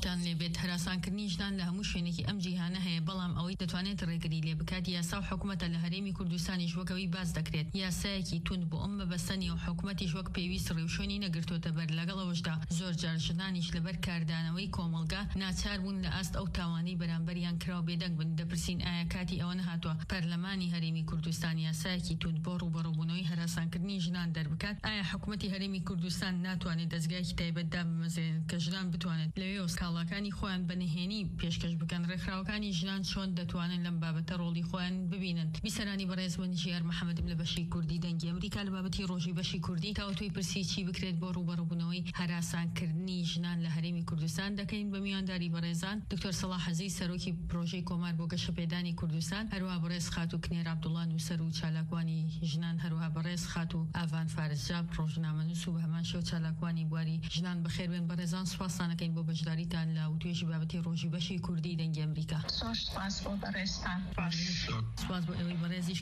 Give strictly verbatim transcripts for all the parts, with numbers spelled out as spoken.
سلااوتان لێبێت هەراسانکردنی ژنان لە هەموو شوێنێکی ئەم جیهانە هەیە بەڵام ئەوەی دەتوانێت ڕێگری لێ بکات یاسا و حکوومەتە لە هەرێمی کوردستانیش وەکەوەی باس دەکرێت یاسایەکی تون بۆ ئەم بەبەستنی و حکوومەتیش وەک پێویست ڕێوشێنی نەگرتوتە بەر لەگەڵەوەشدا زۆر جار ژنانیش لەبەر کاردانەوەی کۆمەڵگا ناچار بوون لە ئاست ئەو تاوانەی بەرامبەریان کراو بێدەنگ بن دەپرسین ئایا کاتی ئەوە نەهاتووە پەرلەمانی هەرێمی کوردستان یاسایەکی تون بۆ ڕوبەڕووبوونەوەی هەراسانکردنی ژنان دەربکات ئایا حکوومەتی هەرێمی کوردستان ناتوانێت دەستگایەکی تایبەتدا بمەزێن کە ژنان بتوانێت لەوێ ئۆسکاڵاکانی خۆیان بەنهێنی پێشکەش بکەن ڕێکخراوەکانی ژنان چۆن دەتوانن لەم بابەتە ڕۆڵی خۆیان ببینن بیسەرانی بەڕێز من ژیار محەممەدم لە بەشی کوردی دەنگی ئەمریکا لە بابەتی ڕۆژی بەشی کوردی کاوتوی پرسی چی بکرێت بۆ ڕوبەڕووبوونەوەی هەراسانکردنی ژنان لە هەرێمی کوردستان دەکەین بە میوانداری بەڕێزان دکتۆر سەلاح حەزی سەرۆکی پرۆژەی کۆمار بۆ گەشەپێدانی کوردستان هەروەها بەڕێز خاتو کنێر عەبدوڵڵا نووسەر و چالاکوانی ژنان هەروەها بەڕێز خاتو ئاڤان فارسجاب ڕۆژنامەنووس و هەمان شێو چالاکوانی بواری ژنان بەخێربێن بەڕێزان سوپاسانەکەین بۆ بەشداریتان لە وتوێژی بابەتی ڕۆژی بەشی کوردی دەنگی ئەمریکا سپاس بۆ بەڕێزتان سپاس بۆ ئێوەی بەڕێزیش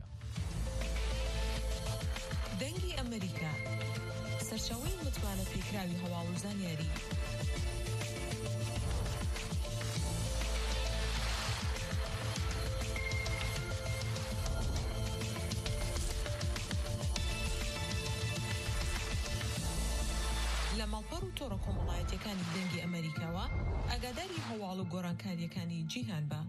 دەنگی ئەمریکا سەرچاوەی متمانە پێکراوی هەواڵ و زانیاری لە ماڵپەڕ و تۆڕە کۆمەڵایەتیەکانی دەنگی ئەمریکاوە ئاگاداری هەواڵ و گۆڕانکاریەکانی جیهان بە.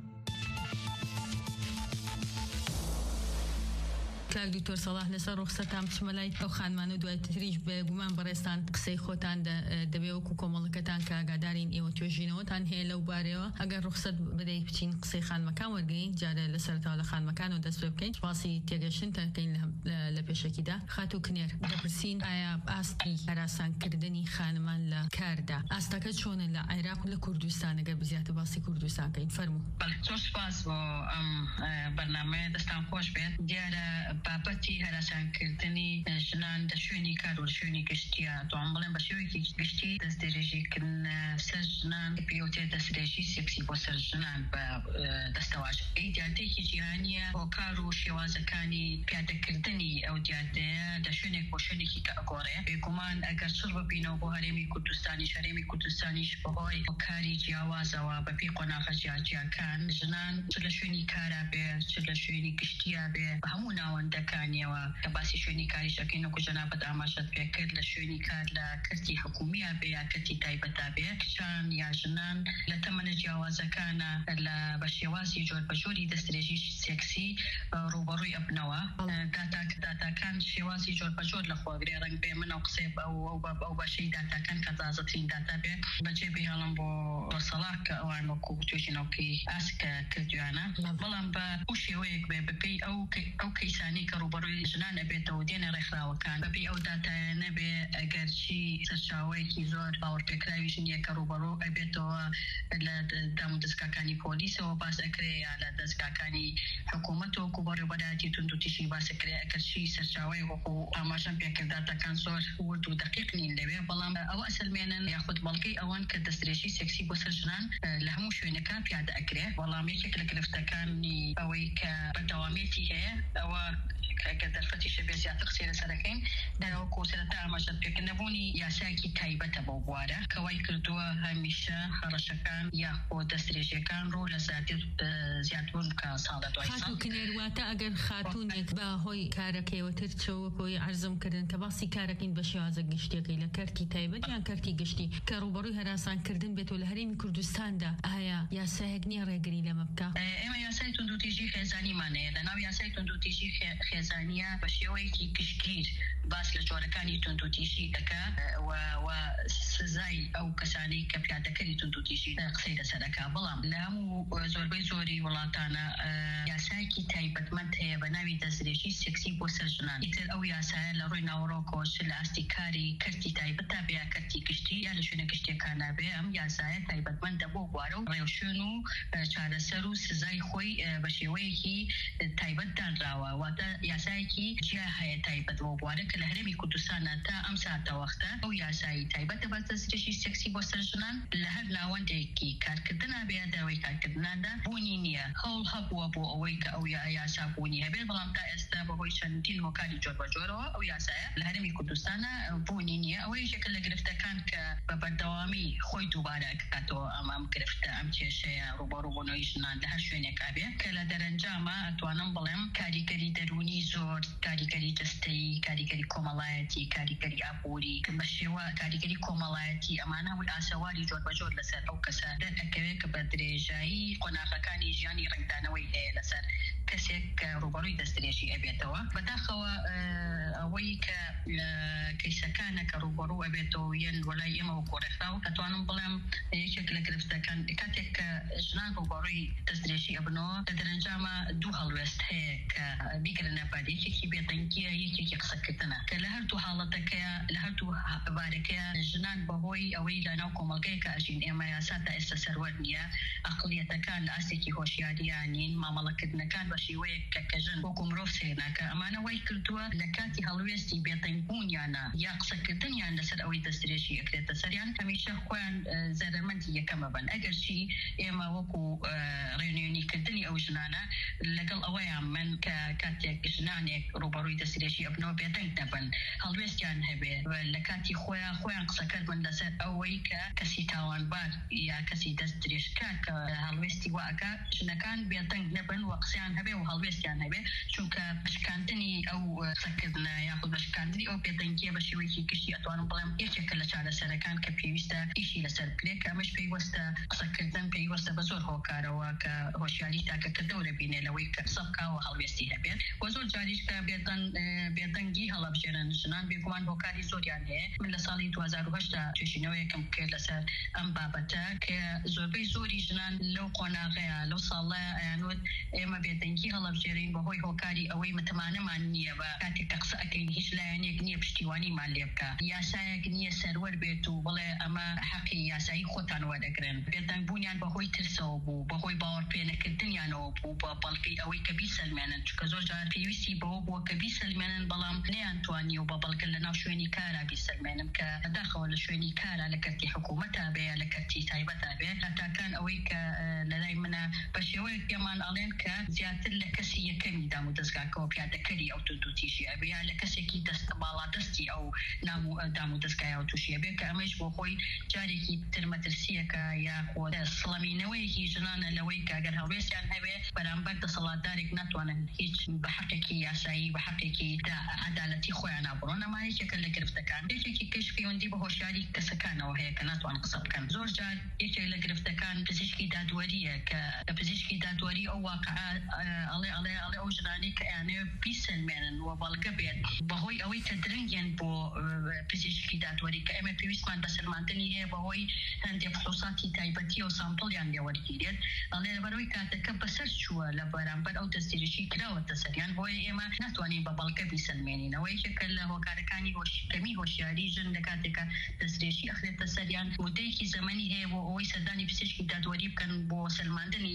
کاک دکتۆر سەلاح لەسەر ڕوخسەتان بچمە لای ئەو خانمانە دوای تریش بێگومان بەڕێستان قسەی خۆتان دەبێ وەکو کۆمەڵەکەتان کە ئاگادارین ئێوە توێژینەوەتان هەیە لەو بارەوە ئەگەر ڕوخسەت بدەیت بچین قسەی خانمەکان وەرگین جارە لەسەرتاوە لە خانمەکان و دەست پێ بکەین سپاسی تێگەشتنتان بکەین لە پێشەکیدا خاتو کنێر دەپرسین ئایا ئاستی هەراسانکردنی خانمان لە کاردا ئاستەکە چۆنە لە عێراق و لە کوردستان ئەگەر بزیاتر باسی کوردستان کەین فەرموو. زۆر سپاس بۆ ئەم بەرنامەیە دەستان خۆش بێت دیارە بابەتی هەراسانکردنی ژنان لە شوێنی کار و شوێنی گشتیە دوام بڵێن بە شێوەیەکی گشتی دەستدرێژیکردن سەر ژنان پێوتێت دەستدرێژی سێکسی بۆ سەر ژنان بە دەستەواژ ئەی دیاردەیەکی جیهانیە بۆ کار و شێوازەکانی پیادەکردنی ئەو دیاردەیە لە شوێنێک بۆ شوێنێکی کە ئەگۆڕێ بێگومان ئەگەر چڕ ببینەوە بۆ هەرێمی کوردستانیش هەرێمی کوردستانیش بەهۆی کاری جیاوازەوە بەپێی قۆناغە جیاجیاکان ژنان چ لە شوێنی کارا بێ چ لە شوێنی گشتیا بێ بە هەموو ناوەندەکانیەوە کە باسی شوێنی کاریشەکەین وەکو جەنابەت ئاماژەت پێ کرد لە شوێنی کار لە کەرتی حکومیە بێ یا کەرتی تایبەتا بێ کچان یا ژنان لە تەمەنە جیاوازەکانە لە بە شێوازی جۆر بە جۆری دەستدرێژی سێکسی ڕوبەڕووی ئەبنەوە داتاکان شێوازی جۆر بە جۆر لە خۆگرێ ڕەنگ بێ من ئەو قسەی ئەو بەشەی داتاکان کە تازەترین داتا بێ بەجێ بهێڵم بۆ سەلاح کە ئەوان وەکو توێژینەوەکەی ئاسکە کردویانە بەڵام بە ئەو شێوەیەک بێ بەپێی ئەو ئەو کەیسانی کە ڕوبەڕووی ژنان ئەبێتەوە دێنە ڕێکخراوەکان بەپێی ئەو داتایە نەبێ ئەگەر چی سەرچاوەیەکی زۆر باوەڕپێکراوی ژنیە کە ڕوبەڕوو ئەبێتەوە لە دام و دەستگاکانی پۆلیسەوە باس ئەکرێ یا لە دەستگاکانی حکوومەت و بەڕێوەبەراتی تونند و تیشی باس ئەکرێ ئەگەر چی سەرچاوەی وەکو ئاماژەم پێکرداتەکان زۆر ورد و دقیق نین لەوێ بەڵام ئەوە ئەسلمێنن یاخود بەڵگەی ئەوان کە دەستدرێژی سێکسی بۆ سەر ژنان لە هەموو شوێنەکە پیادە ئەکرێ بەڵام یەکێک لە گرفتەکانی ئەوەی کە بەردەوامیەتی هەیە ئەوە کە دەرفەتی شەبێ زیاتر قسەی لەسەرەکەین دەرەوە کۆسەرەتا ئاماژەت پێکردنەبوونی یاسایەکی تایبەتە بۆ بوارە کەوای کردووە هەمیشە هەڕەشەکان یاخۆ دەستدرێژیەکان ڕۆ لە زیادبوون کە ساڵە دوای ساڵ. خاتو کنێرواتە ئەگەر خاتوونێک بە هۆی کارەکەیەوەتر چەوەکەوەی عەرزم کردن کە باسی کارەکەین بە شێوازە گشتیەکەی لە کەرتی تایبەت یان کەرتی گشتی کە ڕوبەڕووی هەراسانکردن بێتەوە لە هەرێمی کوردستاندا ئایا یاسایەک نییە ڕێگری لەمە بکە؟ ئێمە یاسای تونند و تیژی خێزانیمانەیە لەناو یاسای تونند و تیژی خێزانیە بە شێوەیەکی گشتگیر باس لە جۆرەکانی تونند و تیژی دەکا و سزای ئەو کەسانی کە پیادەکەری تونند و تیژی قسەی لەسەرەکە بەڵام لە هەموو زۆربەی زۆری وڵاتانە یاسایەکی تایبەتمەند هەیە بە ناوی دەستدرێژی سێکسی بۆ سەر ژنان ئیتر ئەو یاسایە لە ڕووی ناوەڕۆکۆ چ لە ئاستی کاری کەرتی تایبەتە بێ یا کەرتی گشتی یا لە شوێنە گشتیەکانە بێ ئەم یاسایە تایبەتمەندە بۆ بوارە و ڕێوشێن و چارەسەر و سزای خۆی بە شێوەیەکی تایبەت دانراوە واتە یاسایکی جیا هەیە تایبەت بۆ بوارە کە لە هەرێمی کوردستانە تا ئەم ساتە وەختە ئەو یاسایی تایبەتە بە دەستدرێژی سێکسی بۆ سەر ژنان لە هەر ناوەندێکی کارکردنا بێ داوای کارکردنادا بوونی نییە هەوڵ هەبووە بۆ ئەوەی کە ئەو یاسا بوونی هەبێت بەڵام تا ئێستا بەهۆی چەندین هۆکاری جۆر بە جۆرەوە ئەو یاسایە لە هەرێمی کوردستانە بوونی نییە ئەوەی یەکێکە لە گرفتەکان کە بە بەردەوامی خۆی دووبارە ئەکاتەوە ئەمام گرفتە ئەم کێشەیە ڕوبەڕووبوونەوەی ژنان لە هەر شوێنێکا بێ کە لە دەرەنجامە ئەتوانم بڵێم کاریگەری دەرونی زۆر کاریگەری جستەیی کاریگەری کۆمەڵایەتی کاریگەری ئابووری بە شێوە کاریگەری کۆمەڵایەتی ئەمانەوەی ئاسەواری جۆر بە جۆر لەسەر ئەو کەسە دەرئەکەوێت کە بە درێژایی قۆناغەکانی ژیانی ڕنگدانەوەی هەیە لەسەر کەسێک کە ڕوبەڕووی دەستدرێژی ئەبێتەوە بەداخەوە ئەوەی کە کەیسەکانە کە ڕوبەڕوو ئەبێتەوە یەن وەلای ئێمە وەکو ڕێکخراو ئەتوانم بڵێم یەکێک لە گرفتەکان کاتێک کە ژنان ڕوبەڕووی دەستدرێژی ئەبنەوە لە دەرەنجامە دوو هەڵوێست هەیە کە بیگرنە بەد یەکێکی بێدەنگیە یەکێکی قسەکردنە کە لە هەردوو حاڵەتەکەیە لە هەردوو بارەکەیە ژنان بەهۆی ئەوەی لە ناو کۆمەڵگەیەکە ئەژین ئێمە یاسا تا ئێستا سەروەر نییە ئەقڵیەتەکان لە ئاستێکی هۆشیاریانین مامەڵەکردنەکان بە شێوەیەک کە کە ژن وەکو مرۆڤ سێناکە ئەمانە وای کردووە لە کاتی هەڵوێستی بێدەنگبوونیانە یا قسەکردنیان لەسەر ئەوەی دەستدرێژی ئەکرێتە سەریان هەمیشە خۆیان زەرمەندی یەکەمە بن ئەگەر چی ئێمە وەکو ڕێنێنیکردنی ئەو ژنانە لەگەڵ ئەوەیان من کە کاتێک ژنانێک ڕوبەڕووی دەستدرێژی ئەبنەوە بێدەنگ دەبن هەڵوێستیان هەبێ لە کاتی خۆیان خۆیان قسەکرد بن لەسەر ئەوەی کە کەسی تاوانبار یا کەسی دەستدرێژکە کە هەڵوێستی واکە ژنەکان بێدەنگ نەبن و قسەیان هەبێ و هەڵوێستیان هەبێ چونکە بشکاندنی ئەو قسەکردنە یاخود بەشکاندنی ئەو بێدەنگیە بە شێوەیەکی گشتی ئەتوانم بڵێم یەکێکە لە چارەسەرەکان کە پێویستە ئیشی لەسەر بکرێت کە ئەمەش پێیوەستە قسەکردن پێیوەستە بە زۆر هۆکارەوە کە هۆشیاری تاکەکردەوە لەبینێ لەوەی کە قسە بکاوە هەڵوێستی هەبێت و زۆر جاریش کە بێدەنگی هەڵەبژێرن ژنان بێگومان هۆکاری زۆریان هەیە من لە ساڵی دو هەزار و هەشت توێژینەوەیەکم کرد لەسەر ئەم بابەتە کە زۆربەی زۆری ژنان لەو قۆناغەیە لەو ساڵە ئەیانوت ئێمە بێدەنگی هەڵەبژێرین بەهۆی هۆکاری ئەوەی متمانەمان نییە بە کاتێک کە قسە ئەەکەین هیچ لایەنێک نییە پشتیوانیمان لێ بکە یاسایەک نییە سەروەر بێت و بڵێ ئەمە حەقی یاسایی خۆتان وەرەگرن بێدەنگبوونیان بەهۆی ترسەوە بوو بەهۆی باوەڕ پێنەکردنیانەوە بوو بە بەڵگەی ئەوەی کە بیسەلمێنن چونکە زۆر جار پێویستی بەوە بووە کە بیسەلمێنن بەڵام نەیانتوانی و بە بەڵگە لە ناو شوێنی کارا بیسەلمێنن کە داخەوە لە شوێنی کارا لە کەرتی حکوومەتا بێ لە کەرتی تایبەتا بێ هەتاکان ئەوەی کە لەلای منە بە شێوەیەک پێمان ئەڵێن کە زیاتر لە کەسی یەکەمی دام و دەستگاکەوە پیادەکەری ئەو تووتیشی ئەبێ یا لە کەسێکی دەست باڵا دەستی ئەو نام و دام و دەستگای ئەو تووشیە بێ کە ئەمەش بۆ خۆی جارێکی ترمەترسیەکە یا خۆ سڵەمینەوەیەکی ژنانە لەوەی کە ئەگەر هەڵوێستیان هەبێ بەرامبەر دەسەڵاتدارێک ناتوانن هیچ بە حەقێکی یاسایی بە حەقێکی عەدالەتی خۆیان نابڕۆن ئەمە یەکێکە لە گرفتەکان یەکێکی کەش پەیوەندی بە هۆشیاری کەسەکانەوە هەیە کە ناتوان قسە بکەن زۆر جار یەکێک لە گرفتەکان پزیشکی دادوەریە کە پزیشکی دادوەری ئەو واقعە ئەڵێ ئەڵێ ئەڵێ ئەو ژنانەی کە ئەیانەوێ بیسەلمێنن و بەڵگە بێت بەهۆی ئەوەی کە درەنگیان بۆ پزیشکی دادوەری کە ئێمە پێویستمان بە سەلماندنی هەیە بەهۆی هەندێک فحوساتی تایبەتی و سامپڵیان لێوەرگیرێت ئەڵێ لەبەرەوەی کاتەکە بەسەر چووە لە بەرامبەر ئەو دەستدرێژی کراوەتە سەریان بۆیە ئێمە ناتوانین بە بەڵگە بیسەلمێنینەوە یەکێکە لە هۆکارەکانی هۆشکەمی هۆشیاری ژن لە کاتێکە دەستدرێژی ئەخرێتە سەریان مودەیەکی زەمەنی هەیە بۆ ئەوەی سەردانی پزیشکی دادوەری بکەن بۆ سەلماندنی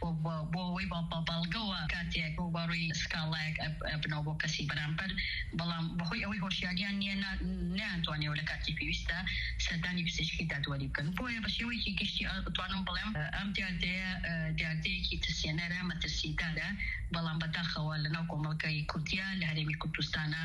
بۆ ئەوەی بە بەڵگەوە کاتێک بۆ بەڕووی سکاڵایەک بنەوە بۆ کەسی بەرامبەر بەڵام بەهۆی ئەوەی هۆشیاریان نییە نەیانتوانێەوە لە کاتی پێویستە سەردانی پزیشکی دادوەری بکەن بۆیە بە شێوەیەکی گشتی ئەتوانم بڵێم ئەم دیاردەیە دیاردەیەکی ترسێنەرە مەترسیدارە بەڵام بەداخەوە لە ناو کۆمەڵگەی کوردیا لە هەرێمی کوردستانە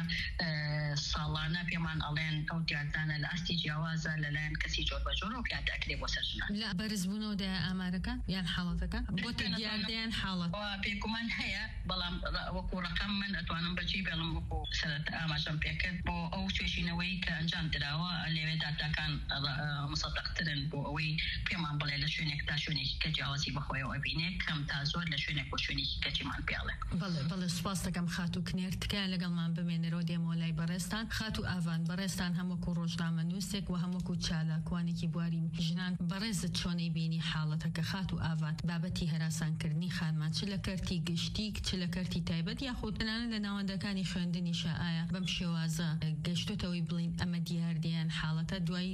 ساڵانە پێمان ئەڵێن ئەو دیاردانە لە ئاستی جیاوازە لەلایەن کەسی جۆر بە جۆر و پیادەکرێ بۆ سەر ژنان لە بەرزبوونەوەدا ئامارەکە یان حاڵەتەکە بۆتە دیاردەیان حاڵەت پێکومان هەیە بەڵام وەکو ڕقم من ئەتوانم بەجێ بێڵم وەکو سەرەت ئاماژەم پێکرد بۆ ئەو توێژینەوەی کە ئەنجام درراوە لەوێ داداکان مصدەقترن بۆ ئەوەی پێمان بڵێ لە شوێنێک تا شوێنێکی کە جیاوازی بەخۆیەوە بینێ کەم تا زۆر لە شوێنێک بۆ شوێنێکی کەچیمان پێڵێ بەڵێ بەڵێ سوپاس دەکەم خاتو کنێر تکایە لەگەڵمان بمێنەرەوە دێمەوە لای بەڕێستان خاتو ئاوان بەڕێستان هەمووەکو ڕۆژنامە نووسێک و هەمووەکو چالاکوانێکی بواری ژنان بەڕێزت چۆنەی بینی حاڵەتەکە خاتو ئاوات بابەتی هەراسانکردنی خانمان چ لە کەرتی گشتی چ لە کەرتی تایبەت یاخود تەنانەت لە ناوەندەکانی خوێندنیشە ئایا بەم شێوازە گەشتۆتەوەی بڵین ئەمە دیاردیان حاڵەتە دوای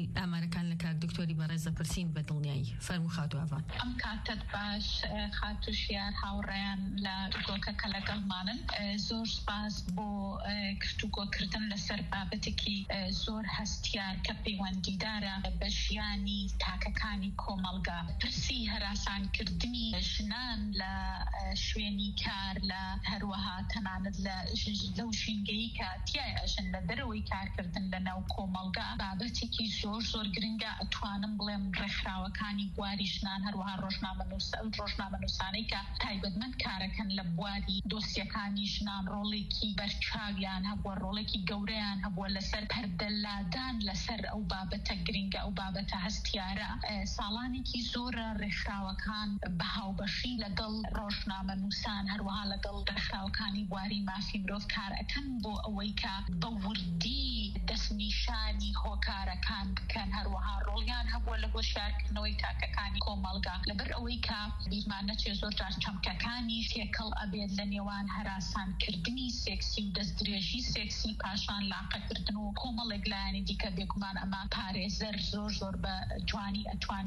دەبی ئامارەکان لە کار دکتۆری بەڕێزە پرسین بە دڵنیایی. فەرموو خاتو ئاڤان. ئەم کاتت باش خاتوشیار هاوڕێیان لە گۆکەکە لەگەڵمانن. زۆر سپاس بۆ گفتوگۆکردن لەسەر بابەتێکی زۆر هەستیار کە پەیوەندیدارە بە ژیانی تاکەکانی کۆمەڵگا. پرسی هەراسانکردنی ژنان لە شوێنی کار لە هەروەها تەنانەت لەو ژینگەی کە تیایەژن لە دەرەوەی کارکردن لە ناو کۆمەڵگا بابەتێکی زۆر زۆر گرنگە. ئەتوانم بڵێم ڕێکخراوەکانی بواری ژنان هەروەها ڕۆژنامەنووسانەی کە تایبەتمەند کارەکەن لە بواری دۆسیەکانی ژنان ڕۆڵێکی بەرچاویان هەبووە، ڕۆڵێکی گەورەیان هەبووە لەسەر پەردەلادان لەسەر ئەو بابەتە گرنگە، ئەو بابەتە هەستیارە. ساڵانێکی زۆرە ڕێکخراوەکان بە هاوبەشی لەگەڵ ڕۆژنامەنووسان هەروەها لەگەڵ ڕێکخراوەکانی بواری مافی مرۆڤ کار ئەکەن بۆ ئەوەی کە بە وردی دەستنیشانی هۆکارەکان بکەن، هەروەها ڕۆڵیان هەبووە لە هۆشیارکردنەوەی تاکەکانی کۆمەڵگا لەبەر ئەوەی کە بیرمان نەچێ زۆر جار چەمکەکانی تێکەڵ ئەبێت لە نێوان هەراسانکردنی سێکسی و دەستدرێژی سێکسی پاشان لاقەکردن و کۆمەڵێک لایەنی دیکە بێگومان ئەمە پارێزەر زۆر زۆر بە جوانی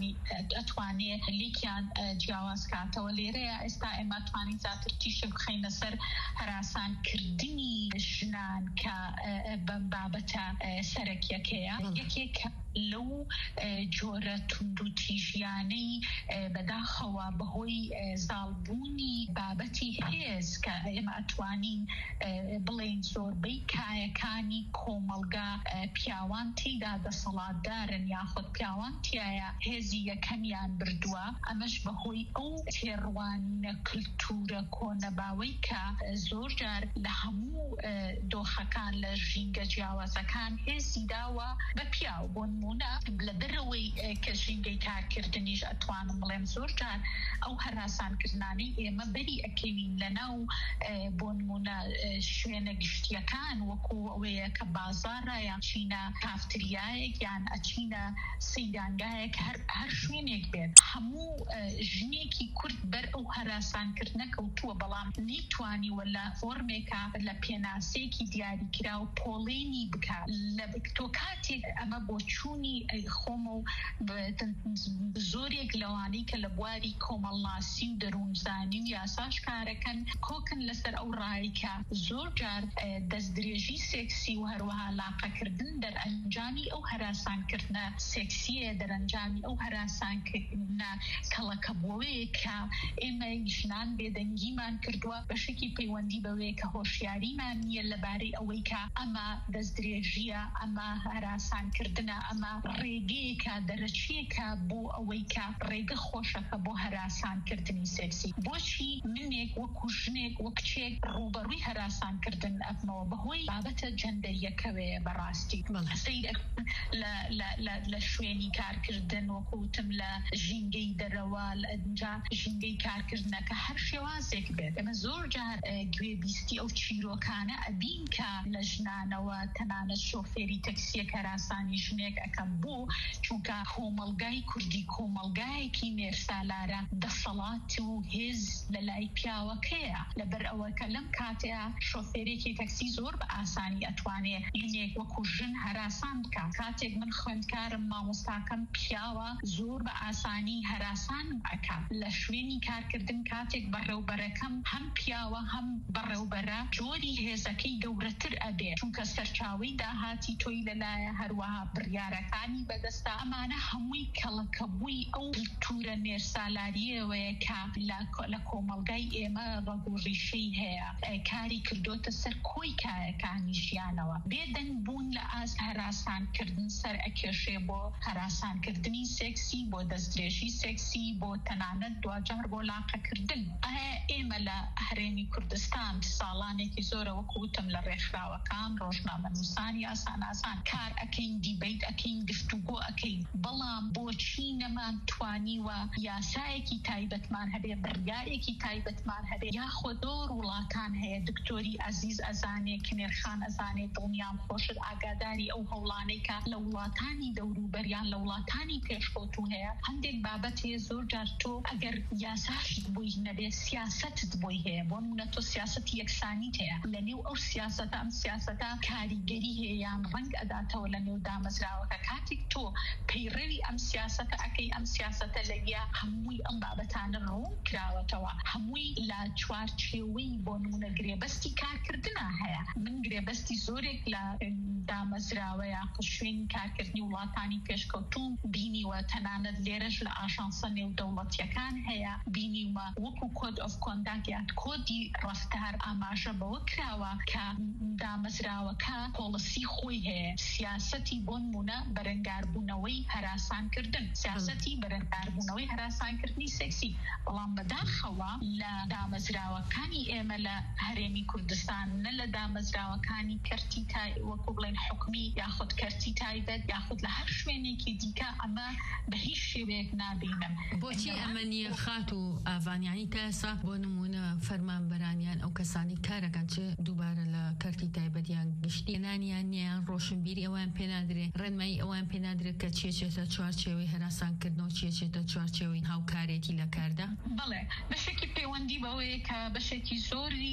ئەتوانێ لێکیان جیاواز کاتەوە. لێرەیە ئێستا ئێمە توانین زیاتر تیشک بخەینە سەر هەراسانکردنی ژنان کە بەم بابەتە سەرەکیەکەیە. یەکێک لەو جۆرە توندوتیژیانەی بەداخەوە بەهۆی زاڵبوونی بابەتی هێز کە ئێمە ئەتوانین بڵێن زۆربەی کایەکانی کۆمەڵگا پیاوان تێیدا دەسەڵاتدارن یاخود پیاوان تایە هێزی یەکەمیان بردووە. ئەمەش بەهۆی ئەو تێڕوانینە کلتورە کۆنەباوەی کە زۆر جار لە هەموو دۆخەکان لە ژینگە جیاوازەکان هێزی داوە بە پیاو. بۆ نمونە لە دەرەوەی کە ژینگەی کارکردنیش ئەتوانم بڵێم زۆر جار ئەو هەراسانکردنانی ئێمە بەری ئەکەوین لە ناو بۆ نمونە شوێنە گشتیەکان وەکو ئەوەیە کە بازارە یان چینە کافتریایەک یان ئەچینە سەیدانگایەک هەر شوێنێک بێت. هەموو ژنێکی کورد بەر ئەو هەراسانکردنە کەوتووە، بەڵام نەیتوانی وەلا فۆرمێکە لە پێناسەیەکی دیاریکرا و پۆڵێنی بکات. لە تۆ کاتێک ئەمە بۆ چوونی خۆمە و زۆرێک لەوانەی کە لە بواری کۆمەڵناسی و دەروونزانی و یاساش کارەکەن کۆکن لەسەر ئەو ڕایکە زۆر جار دەستدرێژی سێکسی و هەروەها لاقەکردن دەرئەنجامی ئەو هەراسانکردنە سێکسیە، دەرەنجامی ئەو هەراسانکردنە کەڵەکەبووەیە کە ئێمە ژنان بێدەنگیمان کردووە. بەشێکی پەیوەندی بەوەیە کە هۆشیاریمان نییە لەبارەی ئەوەی کە ئەمە دەستدرێژیە، ئەمە هەراسانکردنە، ئەمە ڕێگەیەکە دەرەچیەکە بۆ ئەوەی کە ڕێگە خۆشەکە بۆ هەراسانکردنی سێکسی. بۆچی منێک وەکو ژنێک وەک کچێک ڕوبەڕووی هەراسانکردن ئەبمەوە بەهۆی بابەتە جەندەریەکەوەیە. بەڕاستی لە شوێنی کارکردن وەکوتم لە ژینگەی دەرەوە ئەنجا ژینگەی کارکردنەکە هەر شێوازێک بێت. ئەمە زۆر جار گوێبیستی ئەو چیرۆکانە ئەبین کە لە ژنانەوە تەنانەت شۆفێری تەکسیەک هەراسانی ژنێک ئەەکەم بۆ چونکە کۆمەڵگای کوردی کۆمەڵگایەکی نێرسالارە دەسەڵات و هێز لە لای پیاوەکەیە. لەبەر ئەوەکە لەم کاتەیە شۆفێرێکی تەکسی زۆر بە ئاسانی ئەتوانێت ژنێک وەکو ژن هەراسان بکات. کاتێک من خوێندکارم مامۆستاکەم پیاوە زۆر بە ئاسانی هەراسان ئەکات. لە شوێنی کارکردن کاتێک بەڕێوبەرەکەم هەم پیاوە هەم بەڕێوبەرە جۆری هێزەکەی گەورەتر ئەبێت چونکە سەرچاوەی داهاتی تۆی لەلایە هەروەها بڕیارەکانی بەدەستا. ئەمانە هەمووی کەڵەکەبووی ئەو کلتورە نێرسالاریەوەیە کە لە کۆمەڵگای ئێمە ڕەگوڕیشەی هەیە، کاری کردوتە سەر کۆی کایەکانی ژیانەوە. بێدەنگ بوون لە ئاست هەراسانکردن سەر ئەکێشێ بۆ هەراسانکردنی سێکسی، بۆ دەستدرێژی سێکسی، بۆ تەنانەت دوجار بۆ لاقەکردن. ئایا ئێمە لە هەرێمی کوردستان ساڵانێکی زۆرە وەکوتم لە ڕێکخراوەکان ڕۆژنامەنووسان یاسان ئاسان کار ئەکەین، دیبیت ئەکەین، گفتوگۆ ئەکەین، بەڵام بۆچی نەمان توانیوە یاسایەکی تایبەتمان هەبێ، بڕیارێکی تایبەتمان هەبێ. یاخۆ زۆر وڵاتان هەیە، دکتۆری عەزیز ئەزانێ، کنێرخان ئەزانێ، دڵنیام خۆشت ئاگاداری ئەو هەوڵانەی کە لە وڵاتانی دەوروبەریان لە وڵاتانی پێشکەوتوو هەیە. هەندێک بابەت هەیە زۆر جار تۆ ئەگەر یاساشت بۆی نەبێ سیاستت بۆی هەیە. بۆ نمونە تۆ سیاسەتی یەکسانیت هەیە، لە نێو ئەو سیاسەتە ئەم سیاسەتە کاریگەری هەیە یان ڕەنگ ئەداتەوە لە نێو دامەزراوەکە. کاتێک تۆ تۆ پەیڕەوی ئەم سیاسەتە ئەکەی ئەم سیاسەتە لەگیا هەمووی ئەم بابەتانە ڕوون کراوەتەوە هەمووی لە چوارچێوەی بۆ نمونە گرێبەستی کارکردنە هەیە من گرێبەستی زۆرێک لە دامەزراوەیە شوێنی کارکردنی وڵاتانی پێشکەوتوم بینیوە تەنانەت لێرەش لە ئاژانسە نێودەوڵەتیەکان هەیە بینیومە وەکو کۆد ئۆف کۆنداکت کۆدی ڕەفتار ئاماژە بەوە کراوە کە دامەزراوەکە پۆڵسی خۆی هەیە سیاسەتی بۆ نمونە بەرەنگاربوونەوەی هەراسانکردن سیاسەتی بەرەنگاربوونەوەی هەراسانکردنی سێکسی بەڵام بەداخەوە لە دامەزراوەکانی ئێمە لە هەرێمی کوردستان نە لە دامەزراوەکانی کەرتی وەکو بڵێن حکومی یاخود کەرتی تایبەت یاخود لە هەر شوێنێکی دیکە ئەمە بە هیچ شێوەیەک نابینم بۆچی ئەمە نییە خات و ئاڤانیانی تاسا بۆ نمونە فەرمانبەرانیان ئەو کەسانی کارەکەن چ دووبارە لە کەرتی تایبەتیان گشتێنانیان نیان ڕۆشنبیری ئەوان پێنادرێ ڕێنمایی ئەوان پێنادرێت کە چێچێتە چوارچێوەی هەراسانکردن و چێچێتە چوارچێوەی هاوکارێتی لە کاردا بەڵێ بەشێکی پەیوەندی بەوەیە کە بەشێکی زۆری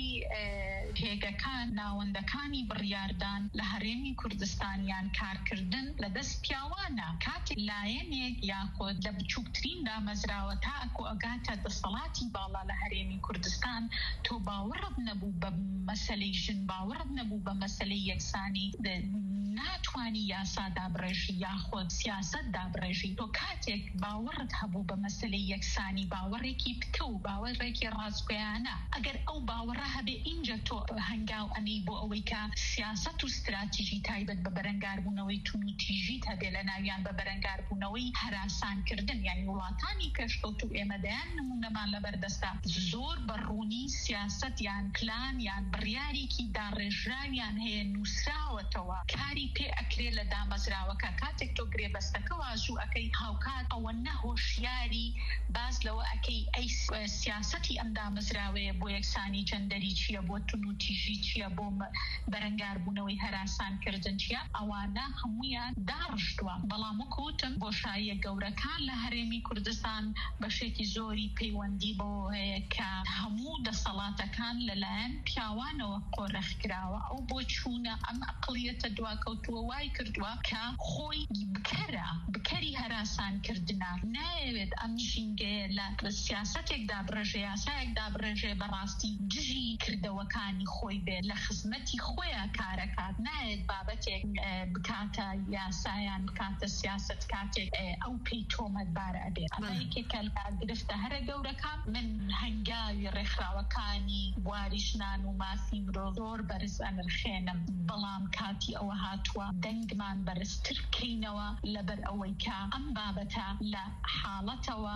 هێگەکان ناوەندەکانی بڕیاردان لە هەرێمی کوردستانیان کارکردن لە دەست پیاوانە کاتێک لایەنێک یاخۆت لە بچووکترین دامەزراوە تا ئەکۆ ئەگاتە دەسەڵاتی باڵا لە هەرێمی کوردستان تۆ باوەڕت نەبوو بە مەسەلەی ژن باوەڕت نەبوو بە مەسەلەی یەکسانی ناتوانی یاسا دابڕێژی یاخۆت سیاست دابڕێژی تۆ کاتێک باوەڕت هەبوو بە مەسەلەی یەکسانی باوەڕێکی پتە و باوەڕێکی ڕاستگۆیانە ئەگەر ئەو باوەڕە هەبێ اینجا تۆ هەنگاو ئەنەی بۆ ئەوەی کە سیاست و استراتیژی تایبەت بە بەرەنگاربوونەوەی تون و تیژیت هەبێ لە ناویان بە بەرەنگاربوونەوەی هەراسانکردن یعنی وڵاتانی پێشکەوت و ئێمە دەیان نمونەمان لەبەردەستا زۆر بەڕوونی سیاست یان پلان یان بڕیارێکی داڕێژراویان هەیە نووسراوەتەوە کاری پێ ئەکرێ لە دامەزراوەکە کاتێک تۆ گرێبەستەکە واژوو ئەەکەی هاوکات ئەوە نەهۆشیاری باز لەوە ئەەکەی ئەی سیاسەتی ئەم دامەزراوەیە بۆ یەکسانی جەندەری چییە بۆ تون و تیژی چییە بۆ بەرەنگاربوونەوەی هەراسانکردن چییە ئەوانە هەمویان داڕشتووە بەڵام وەکوتم بۆشاییە گەورەکان لە هەرێمی کوردستان بەشێکی زۆری پەیوەندی بۆ هەیە کە هەموو دەسەڵاتەکان لەلایەن پیاوانەوە قۆڕەخکراوە ئەو بۆ چوونە ئەم ئەقڵیەتە دواکەوتووە وای کردووە کە خۆی بکەرە بکەری هەراسانکردنە نایەوێت ئەم ژینگەیە لە سیاسەتێکدا بڕێژێ یاسایەکدا بڕێژێ بەڕاستی دژی کردەوەکانی خۆی بێت لە خزمەتی خۆیان کارەکات نایەت بابەتێک بکاتە یاسایان بکاتە سیاست کاتێک ئەو پێی تۆمەتبارە ئەبێت ئەمەیەکێکە لە گرفتە هەرە گەورەکان من هەنگاوی ڕێکخراوەکانی بواری ژنان و مافی مرۆڤ زۆر بەرز ئەنرخێنم بەڵام کاتی ئەوە هاتووە دەنگمان بەرزتر بکەینەوە لەبەر ئەوەی کە ئەم بابەتە لە حاڵەتەوە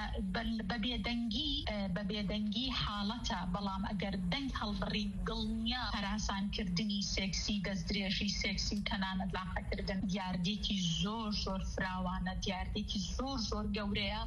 بە بێدەنگی بە بێدەنگی حاڵەتە بەڵام ئەگەر دەنگ هەڵبڕی دڵنیا هەراسانکردنی سێکسی دەستدرێژی سێکسی و تەنانەت لاقەکردن دیاردێکی زۆر زۆر فراوانە دیاردێکی زۆر زۆر گەورەیە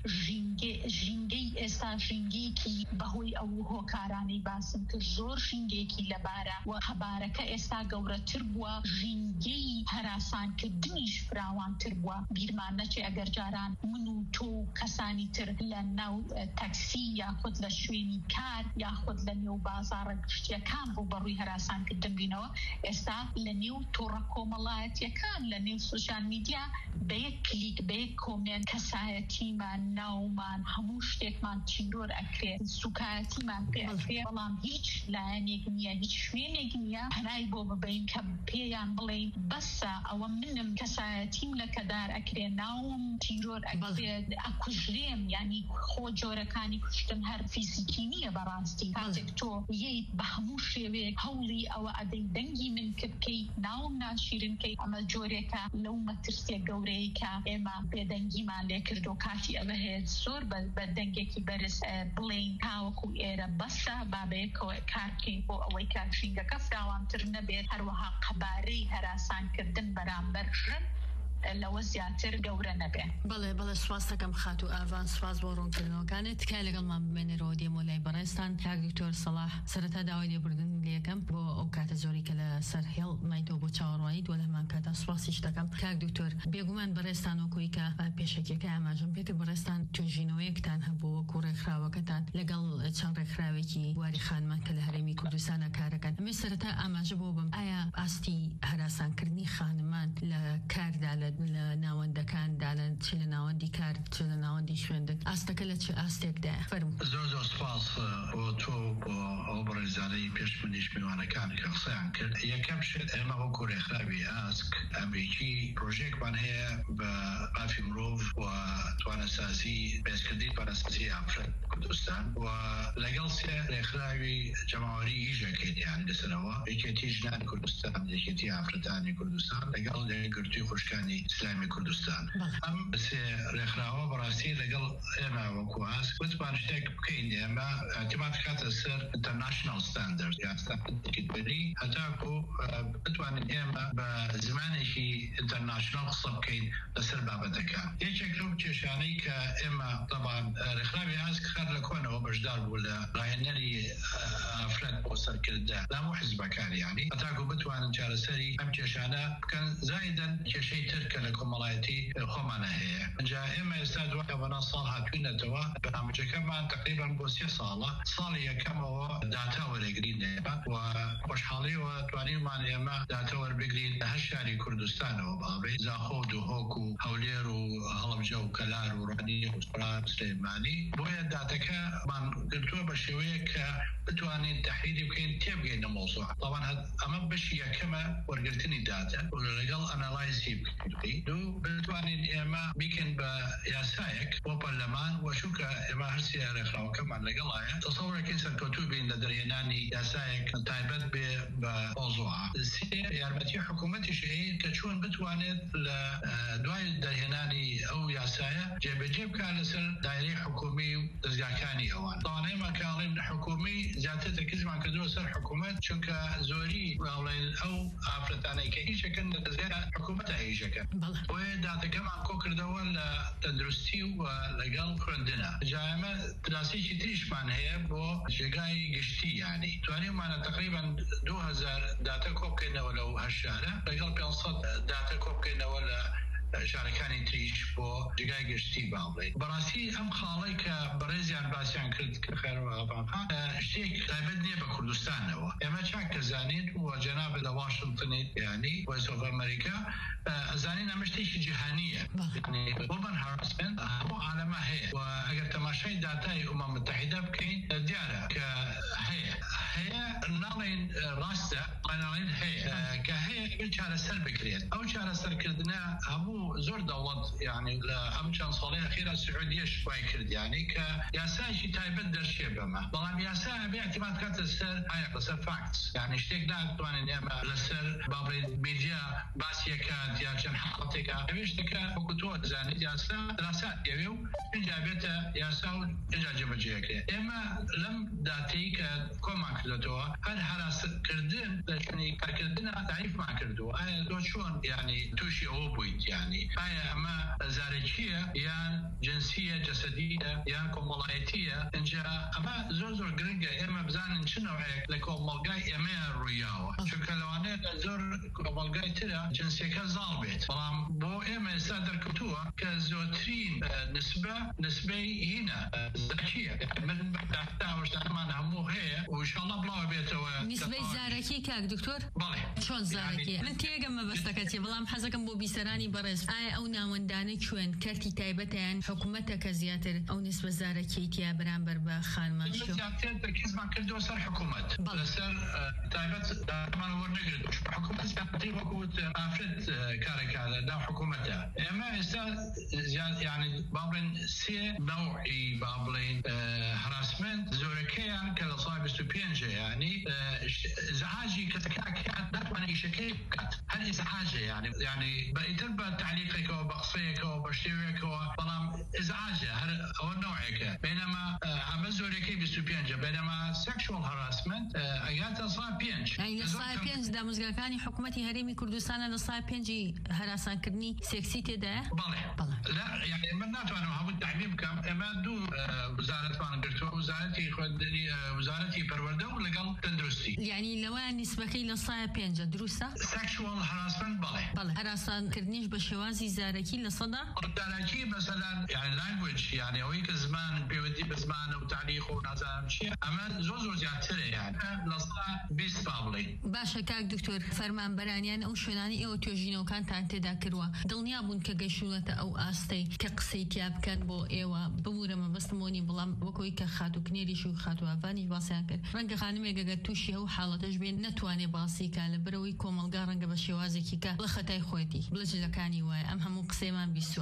ژینگەی ئێستا ژینگەیەکی بەهۆی ئەو هۆکارانەی باسم کرد زۆر ژینگەیەکی لەبارە و خەبارەکە ئێستا گەورەتر بووە ژینگەی هەراسانکردنیش فراوانتر بووە بیرمان نەچێ ئەگەر جاران من و تۆ و کەسانی تر لە ناو تەکسی یاخود لە شوێنی کار یاخود لە نێو بازاڕە گشتیەکان بۆ بەڕووی هەراسانکردن بینەوە ئێستا لە نێو تۆڕە کۆمەڵایەتیەکان لە نێو سوشیال میدیا بە یەک کلیک بە یەک کۆمنت کەسایەتیمان ناومان هەموو شتێکمان چیرۆر ئەکرێت سوکایەتیمان پێ ئەکرێ بەڵام هیچ لایەنێک نییە هیچ شوێنێک نییە هەنای بۆ ببین کە پێیان بڵێن بەسە ئەوە منم کەسایەتیم لە کەدار ئەکرێ ناوم تیرۆر ئەکرێت ئەکوژرێم ینی خۆ جۆرەکانی کوشتن هەر فیزیکی نییە بەڕاستی کاتێک تۆ یەیت بە هەموو شێوەیەک هەوڵی ئەوە ئەدەی دەنگی من کردکەی ناوم ناشیرنکەی ئەمە جۆرێکە لەو مەترسیە گەورەیە کە ئێمە بێدەنگیمان لێ کردو کاتی ئەوە هەیە زۆر بە دەنگێکی بەرز بڵێن تاوەکو ئێرە بەسە بابەیەکەوە کارکەین بۆ ئەوەی کارژینگەکە فراوانتر نەبێت هەروەها قەبارەی هەراسانکردن بەرامبەر ژن لەوە زیاتر گەورە نەبێ. بەڵێ بەڵێ سواز دەکەم خات و ئاڤان سواز بۆ ڕوونکردنەوەکانت تکای لەگەڵمان بمێنێرەوە دێمە لای بەڕێستان کاک دکتۆر سەلاح سەرەتا داوای لێبوردن لێکەم بۆ ئەو کاتە زۆری کە لە سەر هێڵ مایتەوە بۆ چاوەڕوانیت وە لە هەمان کاتە سواسیش دەکەم کاک دکتۆر بێگومان بەڕێستان وەکوی کە پێشەکێکە ئاماژەم پێکرد بەڕێستان توێژینەوەیەکتان هەبوو وەکو ڕێکخراوەکەتان لەگەڵ چەند ڕێکخراوێکی بواری خانمان کە لە هەرێمی کوردستانە کارەکەن ئەمێ سەرەتا ئاماژە بۆ بم ئایا ئاستی هەراسانکردنی خانمان لە کاردا لە ناوەندەکان لە چ ئاستێکدایە فەرموو. زۆر زۆر سپاس بۆ تۆ بۆ ئەو بەڕێزانەی پێش منیش میوانەکان کە قسەیان کرد. یەکەم شت ئێمە وەکو ڕێکخراوی ئاسک ئەمریکی پرۆژێکمان هەیە بە ئافی مرۆڤ و توانەسازی بەهێزکردنی توانەسازی ئافرەت کوردستان و لەگەڵ سێ ڕێکخراوی جەماوەری هیژەکەی دیان لەسەرەوە یەکێتی ژنانی کوردستان، یەکێتی ئافرەتانی کوردستان لەگەڵ یەکگرتووی خوشکانی ئیسلامی کوردستان. ئەم سێ ڕێکخراوە بەڕاستی لەگەڵ ئێمە وەکو ئاسک بتوان شتێک بکەین. ئێمە اعتماد کاتە سەر international standard یا ستاندەرێکی هەتاکو بتوانین ئێمە بە زمانێکی international قسە بکەین لەسەر بابەتەکە. یەکێک لەو کێشانەی کە ئێمە طبعاً ڕێکخراوی ئاسک خەر لە کۆنەوە بەشدار بوو لە ڕاهێنەری ئافرەت بۆ سەرکردە لە هەموو حیزبەکان، یعنی هەتاکو بتوانن چارەسەری ئەم کێشانە بکەن. زایدەن کێشەی ترکە لە کۆمەڵایەتی خۆمانە هەیە. اینجا ئێمە ئێستا دوای ئەوەنە ساڵ هاتووینەتەوە بەنامەجەکەمان تقریباً بۆ سێ ساڵە ساڵی یەکەمەوە داتا وەرەگرین نێبە و خۆشحاڵیەوە توانیمان ئێمە داتا وەربگرین لە هەشت شاری کوردستانەوە باڵێ زاخۆ و هۆک و هەولێر و هەڵەبجە و کەلار و ڕانی و سوپران سلێمانی. بۆیە داتەکەمان گرتووە بە شێوەیە کە بتوانین تحلیلی بکەین تێبگەین لە مۆزوع. طبعاً ئەمە بەشی یەکەمە وەرگرتنی داتا و لەگەڵ ئەنالایزی بکەین. دوو بتوانین ئێمە بیکەین بە یاسایەک بۆ پەرلەمان و چونکە ئێمە هەرسی ڕێکخراوەکەمان لەگەڵایە تەسەوڕێکی سەرکەوتوو بین لە دەرهێنانی یاسایەک تایبەت بێ بە مۆزوع. سێ یارمەتی حکوومەتیش هەیە کە چۆن بتوانێت لە دوای دەرهێنانی ئەو یاسایە جێبەجێ بکات لەسەر دایرەی حکومی و دەستگاکانی ئەوان. داوانەیەمان کاڵیم لە حکومی زیاتر تەرکیزمان کردووە سەر حکوومەت چونکە زۆری ئەو ئافرەتانەی کە هیچەکەن لە دەستگای حکوومەتە هیچەکەن. بۆیە داتەکەمان کۆ کردەوە لە تەندروستی و لەگەڵ خوێندنە. جا ئێمە دراسێکی تریشمان هەیە بۆ جێگای گشتی، یعنی توانیمانە تقریباً دوو هەزار داتە کۆ بکەینەوە لەو هەشت شارە لەگەڵ پێنج سەد داتە کۆ بکەینەوە لە شارەکانی تریش بۆ جێگای گشتی باڵێ. بەڕاستی ئەم خاڵی کە بەڕێزیان باسییان کرد کە خێرەوەپان شتێک تایبەت نییە بە کوردستانەوە. ئێمە چاک دەزانێت و جەناب لە واشنگتنیت یعنی وایس ئۆف ئەمریکا ئەزانین ئەمە شتێکی جیهانیە. وومن هاراسمنت بۆ عالەمە هەیە و ئەگەر تەماشای داتای ئومەم متحیدە بکەین دیارە کە هەیە هەیە ناڵێن ڕاستە ناڵێن هەیە کە هەیە چارەسەر بکرێت. ئەو چارەسەرکردنە هەموو زۆر دەوڵەت یعنی لە ئەم چەند ساڵی ئەخیرە سعودیەش وای کرد، یعنی کە یاسایەکی تایبەت دەرچێ بەمە. بەڵام یاسا هەبێ اعتماد کاتە سەر ئایا لەسەر فاکتس، یعنی شتێک ناتوانین ئێمە لەسەر بابڵێن میدیا باسیەکات یا چەند حاڵەتێکە ئەوێ شتەکە وەکو تۆ دەزانیت یاسا دراسات دەوێ و اینجا بێتە یاسا و اینجا جێبەجێکرێت. ئێمە لەم داتەی کە کۆمان کردێتەوە هەر هەراسکردن لە شوێنی کارکردنە تعریفمان کردووە. ئایا تۆ چۆن یعنی تووشی ئەوە بوویت، یعنی ئایا ئەمە زارێکیە یان جنسیە جەسەدیە یان کۆمەڵایەتیە؟ اینجا ئەمە زۆر زۆر گرنگە ئێمە بزانین چ نەوەیەک لە کۆمەڵگای ئێمەیە ڕوویاوە، چونکە لەوانەیە لە زۆر کۆمەڵگای ترە جنسیەکە زاڵ بێت. بەڵام بۆ ئێمە ئێستا دەرکەوتووە کە زۆرترین نسبە نسبەی هینە زەکیە. من بەتاوەشتانمان هەموو هەیە و ئینشاڵڵا بڵاو بێتەوە نسبەی زارەکی کاک دکتۆر. بەڵێ چۆن زارەکی؟ من تێگەم مەبەستەکەتی، بەڵام حەزەکەم بۆ بیسەرانی بەڕێز ئایا ئەو ناوەندانە کوێن کەرتی تایبەتیان حکوومەتە کە زیاتر ئەو نسبە زارەکیتیا بەرامبەر بە خانمان شو ترکیزمان کردووە سەر حکوومەت لەسەر تایبەت دامان وەرنەگرت حکوومەت زیاتری وەکوت ئافرەت کارێکا لەدا حکوومەتە. ئێمە ئێستا یعنی با بڵێن سێ نەوعی با بڵێن هەراسمنت زۆرەکەیان کە لە ساڵی بیست و پێنج یعنی زەحاجی کەسەکە ناتوانێت ئیشەکەی بکات، هەر ئیزعاجە یعنی یعنی بەئیتر بە تعلیقێکەوە بە قسەیەکەوە بە شتێوەیەکەوە، بەڵام ئیزعاجە هەر ئەوە نەوعێکە. بینەما ئەمە زۆرەکەی بیست و پێنج بینەما سێکشوەڵ هەراسمنت ئەگاتە ساڵ پێنج. لە ساڵ پێنج دامۆزگاکانی حکوومەتی هەرێمی کوردستانە لە ساڵ پێنجی هەراسانکردنی سێکسی تێدایە؟ بەڵێ لا یعنی من ناتوانم هەموو تعمیم بکەم. ئێمە دوو وزارەتمان گرتووە، وزارەتی خوێندنی وزارەتی پەروەردە و لەگەڵ تەندروستی. یعنی لەوە نسبەکەی لە ساڵ پێنجە دروستە؟ سێکشوەڵ هەراسمنت بەڵێ بەڵێ. هەراسانکردنیش بە شێوازی زارەکی لە سەدا؟ زارەکی مەسەلەن یعنی لانگویج یعنی ئەوەی کە زمان پەیوەندی بە زمانە و تاریخ و نازانم چییە، ئەمە زۆر زۆر زیاترە یعنی لە ساڵ بیست با بڵێ. باشە کاک دکتۆر، فەرمانبەرانیان ئەو شوێنانی ئێوە توێژینەوەکانتان تێدا کردووە دڵنیا بوون کە گەیشتونەتە ئەو ئاستەی کە قسەی تیا بکەن بۆ ئێوە ببوورە مەبەستمۆنی بەڵام وەکەوەی کە خاتو کنێریش و خاتووافانیش باسییان کرد ڕەنگە خانمێکگە تووشی ئەو حاڵەتەش بێن نەتوانێ باسیکە لە برەوەی کۆمەلگا ڕەنگە بە شێوازێکی کە بڵە خەتای خۆەتی بڵجلەکانی وایە ئەم هەموو قسەیمان بیستوە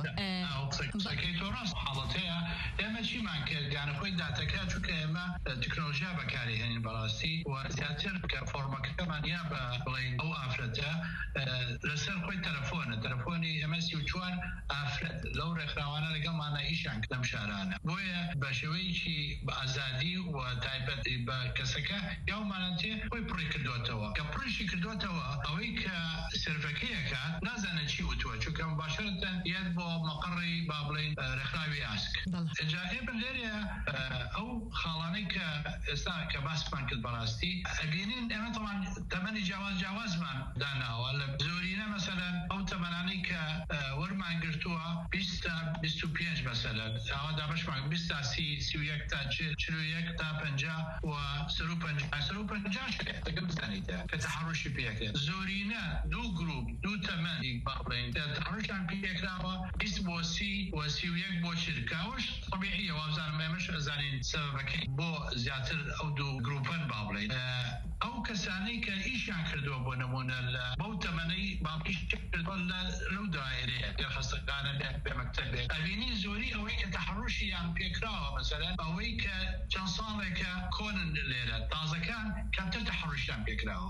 حاڵەتەیە ئێمە چیمان کرد یانە خۆی داتەکە چونکە ئێمە تکنۆلۆژیا بەکاری هێنین بەڕاستی و زیاتر کە فۆرمەکەمان یا بە بڵین ئەو ئافرەتە لەسەر خۆی تەلەفۆنە تەلەفۆنی ئێمە سی و چوار ئافرەت لەو ڕێکخراوانە لەگەڵمانە ئیشان لەم شارانە بۆیە بە شێوەیەکی بە ئازادی و تایبەت بە کەسەکە یاومانەتێ خۆی پڕی کردوێتەوە کە پڕیشی کردوێتەوە ئەوەی کە سرڤەکەیەکە نازانێت چی وتووە چونکە مباشرەتەن یاد بۆ مەقڕی با بڵین ڕێکخراوی ئاسک اینجا ئێبن لێرە ئەو خاڵانەی کە ئێستا کە باسمان کرد بەڕاستی ئەبینین ئێمە تەمان تەمەنی جیاواز جیاوازمان داناوە لە زۆرینە مەسەلەن ئەو تەمەنانەی کە وەرمان گرتووە بیست تا بیست و پێنج مەسەلەن ئەوە دابەشمان بیست تا سی سی و یەک تا چل و یەک تا پەنجا و سەر و پەنجا سەر و پەنجاش دەگەم بزانیتە کە تەحەڕوشی پێکرد زۆرینە دوو گروپ دوو تەمەنی با بڵین تەحەڕوشیان پێکراوە بیست بۆ سی و سی و یەک بۆ چرکاوش طبیعیە وابزانم ئێمەش ئەزانین سەبەبەکەی بۆ زیاتر ئەو دوو گروپەن با بڵین ئەو کەسانەی کە ئیشیان کردووە بۆ نمونە لە بەو تەمەنەی باقیش کردووە لەو دایرەیە دەرخەستەکانە بێ مەکتەبێک ئەبینی زۆری ئەوەی کە تەحەڕوشیان پێکراوە مەسەلەن ئەوەی کە چەند ساڵێکە کۆنن لێرە تازەکان کەمتر تەحەڕوشیان پێکراوە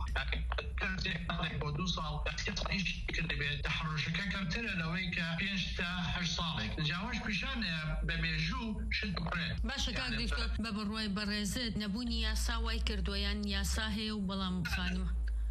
بۆ دوو ساڵ ئیش کردبێت تەحەڕوشەکە کەمترە لەوەی کە پێنج تا هەشت ساڵێک جاواش پیشانەیە بە مێژوو شت بڕێت باشە کاک دکتۆر بە بڕوای بەڕێزت نەبوونی یاسا وای کردووە یان یاسا هەیە و بەڵام خانم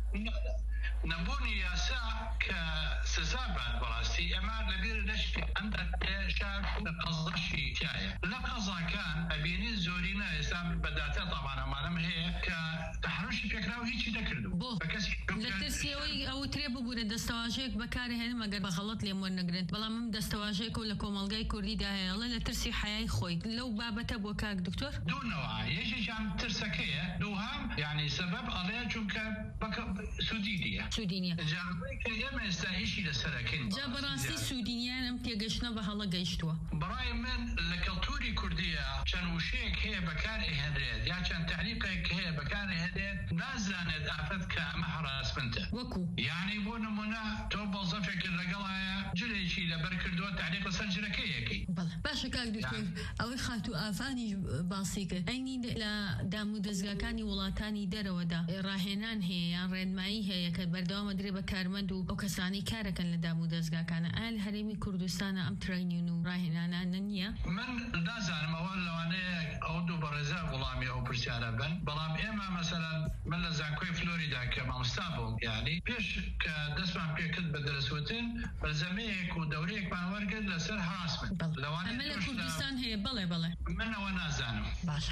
نەبوونی یاسا کە سزا بات بەڕاستی ئەمە لەبیر دەشتی ئەم شار قەزاشی تایە لە قەزاکان ئەبینی زۆرینە ئێستا بەداتە تاوانەمانم هەیە کە تەحەڕوشی پێکراوە هیچی نەکردو لە ترسیەوەی ئەو ترێ ببوورە دەستەواژەیەک بەکارهێنم ئەگەر بە غەڵەت لێم وەرنەگرن بەڵام ئەم دەستەواژەیەک و لە کۆمەڵگای کوردیدا هەیەڵە لە ترسی حیای خۆی لەو بابەتە بۆ کاک دکتۆر دوونەوە یەکێکیان ترسەکەیە دووهام یعنی سەبەب ئەڵەیە چونکە سوودینیە سوودینیە ئێمە ئێستا هیچی لەسەرەکەین جا بەڕاستی سوودینیان ئەم تێگەشتنە بە هەڵە گەیشتووە بەڕای من لە کەڵتوری کوردیە چەند وشەیەک هەیە بەکار ئەهێنرێت یا چەند تعلیقێک هەیە بەکار ئەهێنرێت نازانێت ئافرەت کە ئەمە هەڕاسمنتە وەکو یعنی بۆ نمونە تۆ بەڵزەفێکرد لەگەڵایە جلێکی لەبەر کردووە تعلیق لەسەر جلەکەیەکی باشە کاک دکتۆر ئەوەی خاتو ئافانیش باسی کرد ئەینی لە دام و دەستگاکانی وڵاتانی دەرەوەدا ڕاهێنان هەیە یان ڕێنمایی هەیە کە بەردەوامە درێ بە کارمەند و ئەو کەسانی کارەکەن لە دام و دەستگاکانە ئایا لە هەرێمی کوردستانە ئەم ترینین و ڕاهێنانانە نییە من نازانم ئەوە لەوانەیە ئەو دوو بەڕێزە وەڵامی ئەو پرسیارە بن بەڵام ئێمە مەسەلەن من لە زانکۆی فلۆریدا کە مامۆستا بووم یعنی پێش کە دەستمان پێکرد بە دەرسوتن بەرزەمەیەک و دەورەیەکمان وەرگرت لەسەر هەراسمنت ئەمە لە کوردستان هەیە بەڵێ بەڵێ منەوە نازانم باشە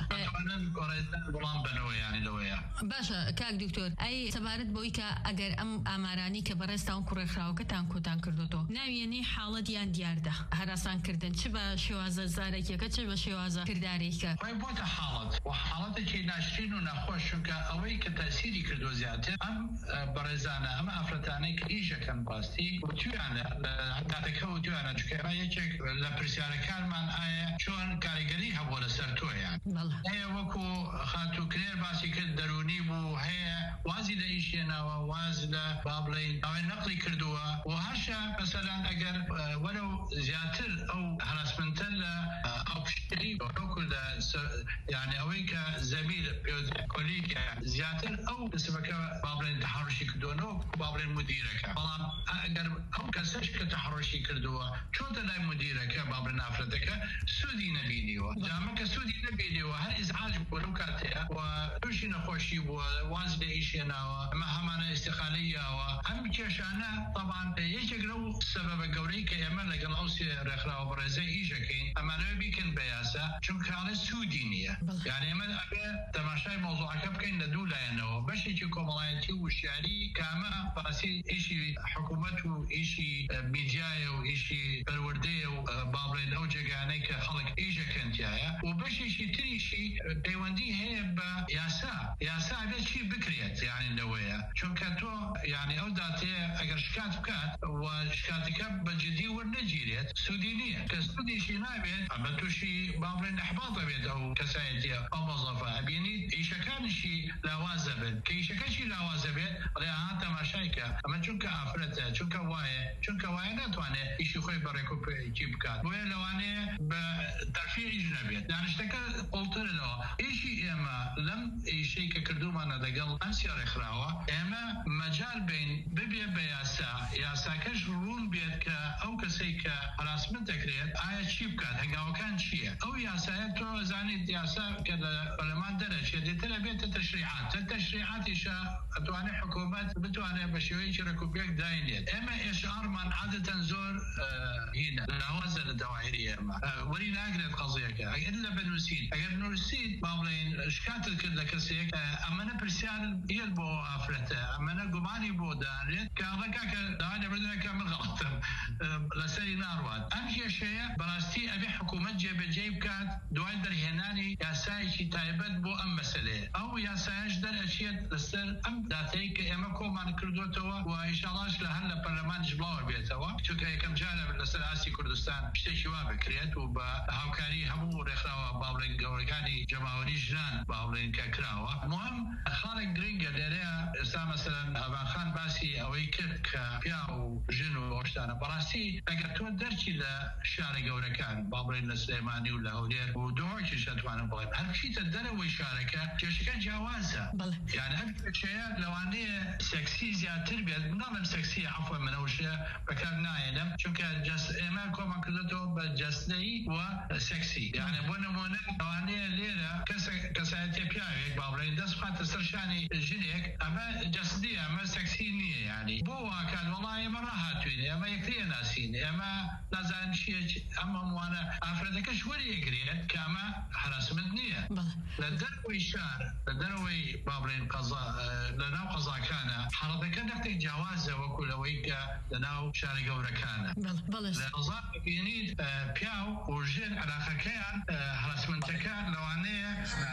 وەڵام بنەوە یانی لەوەیە باشە کاک دکتۆر ئەی سەبارەت بۆی کە ئەگەر ئەم ئامارانی کە بەڕێستان کوڕێکخراوەکەتان کۆتان کردوتەوە ناویێنەی حاڵەت یان دیاردا هەراسانکردن چ بە شێوازە زارێکیەکە چ بە شێوازە کردارێکە خۆی بۆتە حاڵەت و حاڵەتێکی ناشرین و نەخۆش چونکە ئەوەی کە تەسیری کردو زیاتر ئەم بەڕێزانە ئەمە ئافرەتانەی کە ئیژەکەن باستی وتویانە هەتاتەکە وتویانە چونکە ئەمە یەکێک لە پرسیارەکانمان ئایا چۆن کاریگەری هەبووە لەسەر تۆیان هەیە وەکو خاتووکرێر باسی کرد دەرونی بوو هەیە وازی لە ئیشێناوە واز لە با بڵین ئەوەی نەقلی کردووە و هەرشە مەسەلەن ئەگەر وەرەو زیاتر ئەو هەراسمنتە لە ئەو پشتری وەکو لە یعنی ئەوەی کە زەمیر کۆلیکە زیاتر ئەو قسمەکە با بڵین تەحەڕوشی کردووەنەوە با بڵین مدیرەکە بەڵام ئەگەر ئەو کەسەش کە تەحەڕوشی کردووە چۆنتە لای مدیرەکە با بڵین ئافرەتەکە سوودی نەبینیوە جامە کە سوودی نەبینیوە هەر ئیزعاج بووە لەو کاتەیە و تووشی نەخۆشی بووە واز لە ئیشێناوە ئەمە هەمانە ئیستیقالەیەوە ئەم کێشانە طبعاً یەکێک لەو سەبەبە گەورەی کە ئێمە لەگەڵ ئەو سێ ڕێکخراوە بەڕێزەی ئیژەکەین ئەمانەوە بیکەن بە یاسا چونکە هەڵە سوودی نییە یعنی ئێمە ئەبێ تەماشای مۆزوعەکە ئەمڕۆکە بکەین لە دوو لایەنەوە بەشێکی کۆمەڵایەتی و شیاری کامە باسی ئیشی حکوومەت و ئیشی میدیایە و ئیشی پەروەردەیە و با بڵێن ئەو جێگانەی کە خەڵک ئیژەکەنتیایە و بەشێکی تریشی پەیوەندی هەیە بە یاسا یاسا بێت چی بکرێت یعنی لەوەیە چونکە تۆ یعنی ئەو داتەیە ئەگەر شکات بکات و شکاتەکە بەجددی وەرنەگیرێت سوودی نییە کە سوودیشی نابێت ئەمە تووشی با بڵێن ئەحباڵ دەبێت ئەو کەسایەتیە ئەو مەزەفە ئەبینیت ئیشەکانیشی لاوازە بن کە ئیشەکەشی لاوازە بێت بڵێ ئاها تەماشایکە ئەمە چونکە ئافرەتە چونکە وایە چونکە وایە ناتوانێت ئیشی خۆی بەڕێکوپێکی بکات بۆیە لەوانەیە بە تەرفیع ئیش نەبێت دانیشتەکە قوڵترنەوە ئیشی ئێمە لەم ئیشەی کە کردومانە لەگەڵ ئەم سیارێخراوە ئێمە مەجال بین ببێ بە یاسا یاساکەش ڕوون بێت کە ئەو کەسەی کە هەراسمنت دەکرێت ئایا چی بکات هەنگاوەکان چییە ئەو یاسایە تۆ زانیت یاسا کە لە پەرلەمان دەرەچێت دێترە بێتە تەشریعات تەشریعاتیشە ئەتوانێت حکوومەت بتوانێت بە شێوەیەکی ڕێکوپێک داینێت ئێمە ئێشعارمان عادەتەن زۆر هینە لاوازە لە دەواهری ئێمە وەری ناگرێت قەزیەکە ئەگەر لە بنووسیت ئەگەر نووسیت با بڵێن شکاتت کرد لە کەسێک ئەمەنە پرسیار هێل بۆ ئافرەتە ئەمەنە گومانی بۆ دانرێت کە ڕەکا کە داوا لەبەردنەکە من غەڵەتم لەسەری ناڕوات ئەم کێشەیە بەڕاستی ئەبێ حکوومەت جێبەجێ بکات دوای دەرهێنانی یاسایەکی تایبەت بۆ ئەم مەسەلەیە ئەو یاسایەش دەرئەچێت لەسەر ئەم داتەی کە ئێمە کۆمان کردوتەوە و ئینشاڵڵاش لە هەر لە پەرلەمانش بڵاو بێتەوە چونکە یەکەم جارە لەسەر ئاسی کوردستان شتێکی وا بکرێت و بە هاوکاری هەموو ڕێکخراوە باوڵێن گەورەکانی جەماوەری ژنان باوڵێن کە کراوە مهم خاڵێک گرنگە لێرەیە ئێستا مەسەلەن ئەڤانخان باسی ئەوەی کرد کە پیا و ژن و ئەوشتانە بەڕاستی ئەگەر تۆ دەرچی لە شارە گەورەکان باڵێن لە سلێمانی و لە هەولێر و دۆهۆکیش دەتوانم بڵێم هەر بچیتە دەرەوەی شارەکە کێشەکە جیاوازە یعنی هەر کێشەیە لەوانەیە سێکسی زیاتر بێت ناڵم سێکسی عەفوە منەوشە بەکار نایەنم چونکە ئێمە کۆمان کردێتەوە بە جەستەیی و سێکسی یعنی بۆ نمونە لەوانەیە لێرە کەسایەتی پیاوێک باڵێن دەست بخاتە سەر شانی ژنێک ئەمە جەسدی ئەمە سێکسی نییە یعنی بۆ واکات وەڵای ئێمە ڕاهاتوین ئێمە یەکترێ ناسین ئێمە نازانین چیە ئەمە هەمووانە ئافرەتەکەش وەریەگرێت کە ئەمە هەراسمنت نییە لە دەرەوەی شار لە دەرەوەی بابڵێن لە ناو قەزاکانە حەڵەتەکە نەختێک جیاوازە وەکو لەوەی کە لە ناو شارە گەورەکانە لە قەزا ببینیت پیا و ژن عەلاقەکەیان هەراسمنتەکە لەوانەیە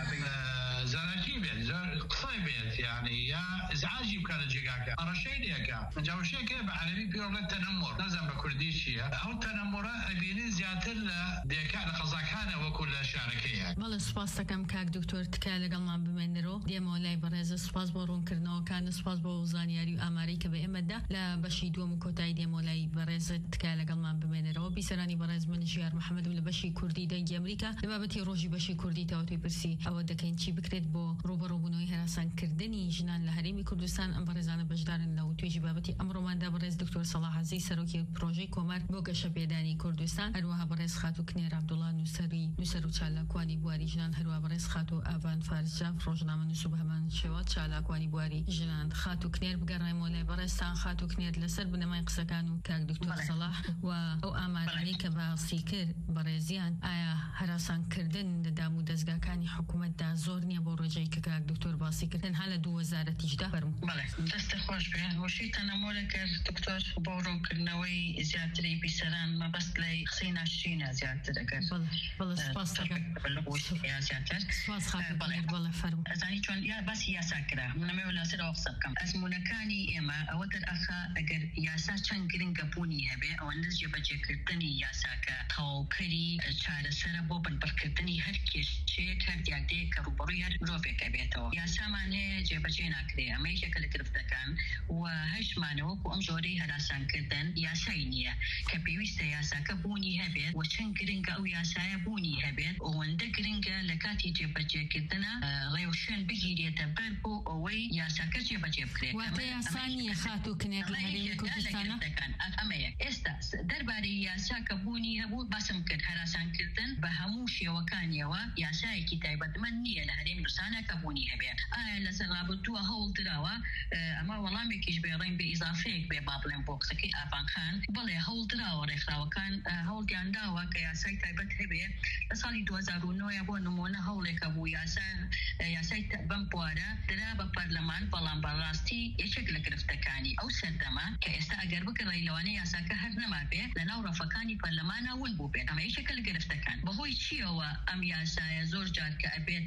زانەکی بێت قسەی بێت یعنی یا ئزعاجی بکە لە جێگاکە ئەڕەشەی لێکە جاوشەیەکە بە عەرەبی پێوەڵێت تەنەممۆر نەزانم بە کوردی چییە ئەو تەنەممۆرە ئەبینی زیاتر لە دێکا لە قەزاکانە وەکو لە شارەکەیە بەڵێ سوپاس دەکەم کاک دکتۆر تکای لەگەڵمان بمێنەرەوە دێمەوە لای بەڕێزە سوپاس بۆ ڕوونکردنەوەکان سوپاس بۆ زانیاری و ئامارەی کە بە ئێمەدا لە بەشی دووەم و کۆتایی دێمەوە لای بەڕێزە تکای لەگەڵمان بمێنەرەوە بیسەرانی بەڕێز من ژیار محەممەدم لە بەشی کوردی دەنگی ئەمریکا لە بابەتی ڕۆژی بەشی کوردی تاوەتوی پرسی ئەوە دەکەین چی بکرێت بۆ ڕوبەڕووبوونەوەی هەراسانکردنی ژنان لە هەرێمی کوردستان ئەم بەڕێزانە بەشدارن لە توێژی بابەتی ئەمڕۆماندا بەڕێز دکتۆر سەلاح عەزیز سەرۆکی پرۆژەی کۆمار بۆ گەشە پێدانی کوردستان هەروەها بەڕێز خاتوو کنێر عەبدوڵڵا نووسەری نووسەر و چالاکوانی بواری ژنان هەروەها بەڕێز خاتوو ئاڤان فارسجاف ڕۆژنامە نووس و بەهەمان شێوە چالاکوانی بواری ژنان خاتوو کنێر بگەڕێمەوە لای بەڕێزتان خاتوو کنێر لەسەر بنەمای قسەکان و کاک دکتۆر سەلاح و ئەو ئامارانەی کە باسی کرد بەڕێزیان ئایا هەراسانکردن لە دام و دەستگاکانی حکوومەتدا زۆر نییە بۆ ڕۆژەی کە کاک دکتۆر باسی کردن هەڵە دوو وەزارەتیشدا فەرموو دەستە خۆش بێ وەشی تەنەمۆرە کرد دکتۆر بۆ ڕوونکردنەوەی زیاتری بیسەران مەبەست لای قسەی ناشرینە زیاتر ئەگەر بەڵێ سوپاس دەکەم زیاتر سوپاس خاتوو کنێر بەڵێ فەرموو ئەزانی چۆن یا باسی یاسا کرا منەمەوە لەسەرەوە قسە بکەم ئەزمونەکانی ئێمە ئەوە دەرئەخا ئەگەر یاسا چەند گرنگە بوونی هەبێ ئەوەندە جێبەجێکردنی یاساکە تەواوکەری چارەسەرە بۆ بنبڕکردنی هەر کێشەیەک هەر دیاردەیەک کە ڕوبەڕووی هەر مرۆڤێکە بێتەوە یاسامان هەیە جێبەجێ ناکرێ ئەمە یەکێکە لە گرفتەکان و هەشمانەوە و ئەم جۆرەی هەراسانکردن یاسای نییە کە پێویستە یاساکە بوونی هەبێت و چەند گرنگە ئەو یاسایە بوونی هەبێت ئەوەندە گرنگە لە کاتی جێبەجێکردنە ڕێوشێن بگیرێتە بەر بۆ ئەوەی یاساکە جێبەجێ بکرێت واتە یاسا نییە خاتوو کنێر لە هەرێمی کوردستانە ئەمەیە ئێستا دەربارەی یاساکە بوونی هەبوو باسە باسم کرد هەراسانکردن بە هەموو شێوەکانیەوە یاسایەکی تایبەتمەند نییە لە هەرێمی کوردستانە کە بوونی هەبێت ئایا لەسەر رابطووە هەوڵ درراوە ئەمە وەڵامێکیش بێڕێن بە ئیزافەیەک بێ با بڵێن بۆ قسەکەی ئافانخان بڵێ هەوڵ درراوە ڕێکخراوەکان هەوڵگیانداوە کە یاسای تایبەت هەبێ لە ساڵی دوو هەزار و نۆ بۆ نمونە هەوڵێکە بوو یاسا یاسای بەم بوارە درا بە پەرلەمان بەڵام بەڕاستی یەکێک لە گرفتەکانی ئەو سەردەما کە ئێستا ئەگەر بکڕی لەوانەیە یاساکە هەر نەما بێ لە ناو ڕەفەکانی پەرلەمانە ون بوو بێت ئەمە یەکێکە لە گرفتەکان بەهۆی چیەوە ئەم یاسایە زۆر جار کە ئەبێت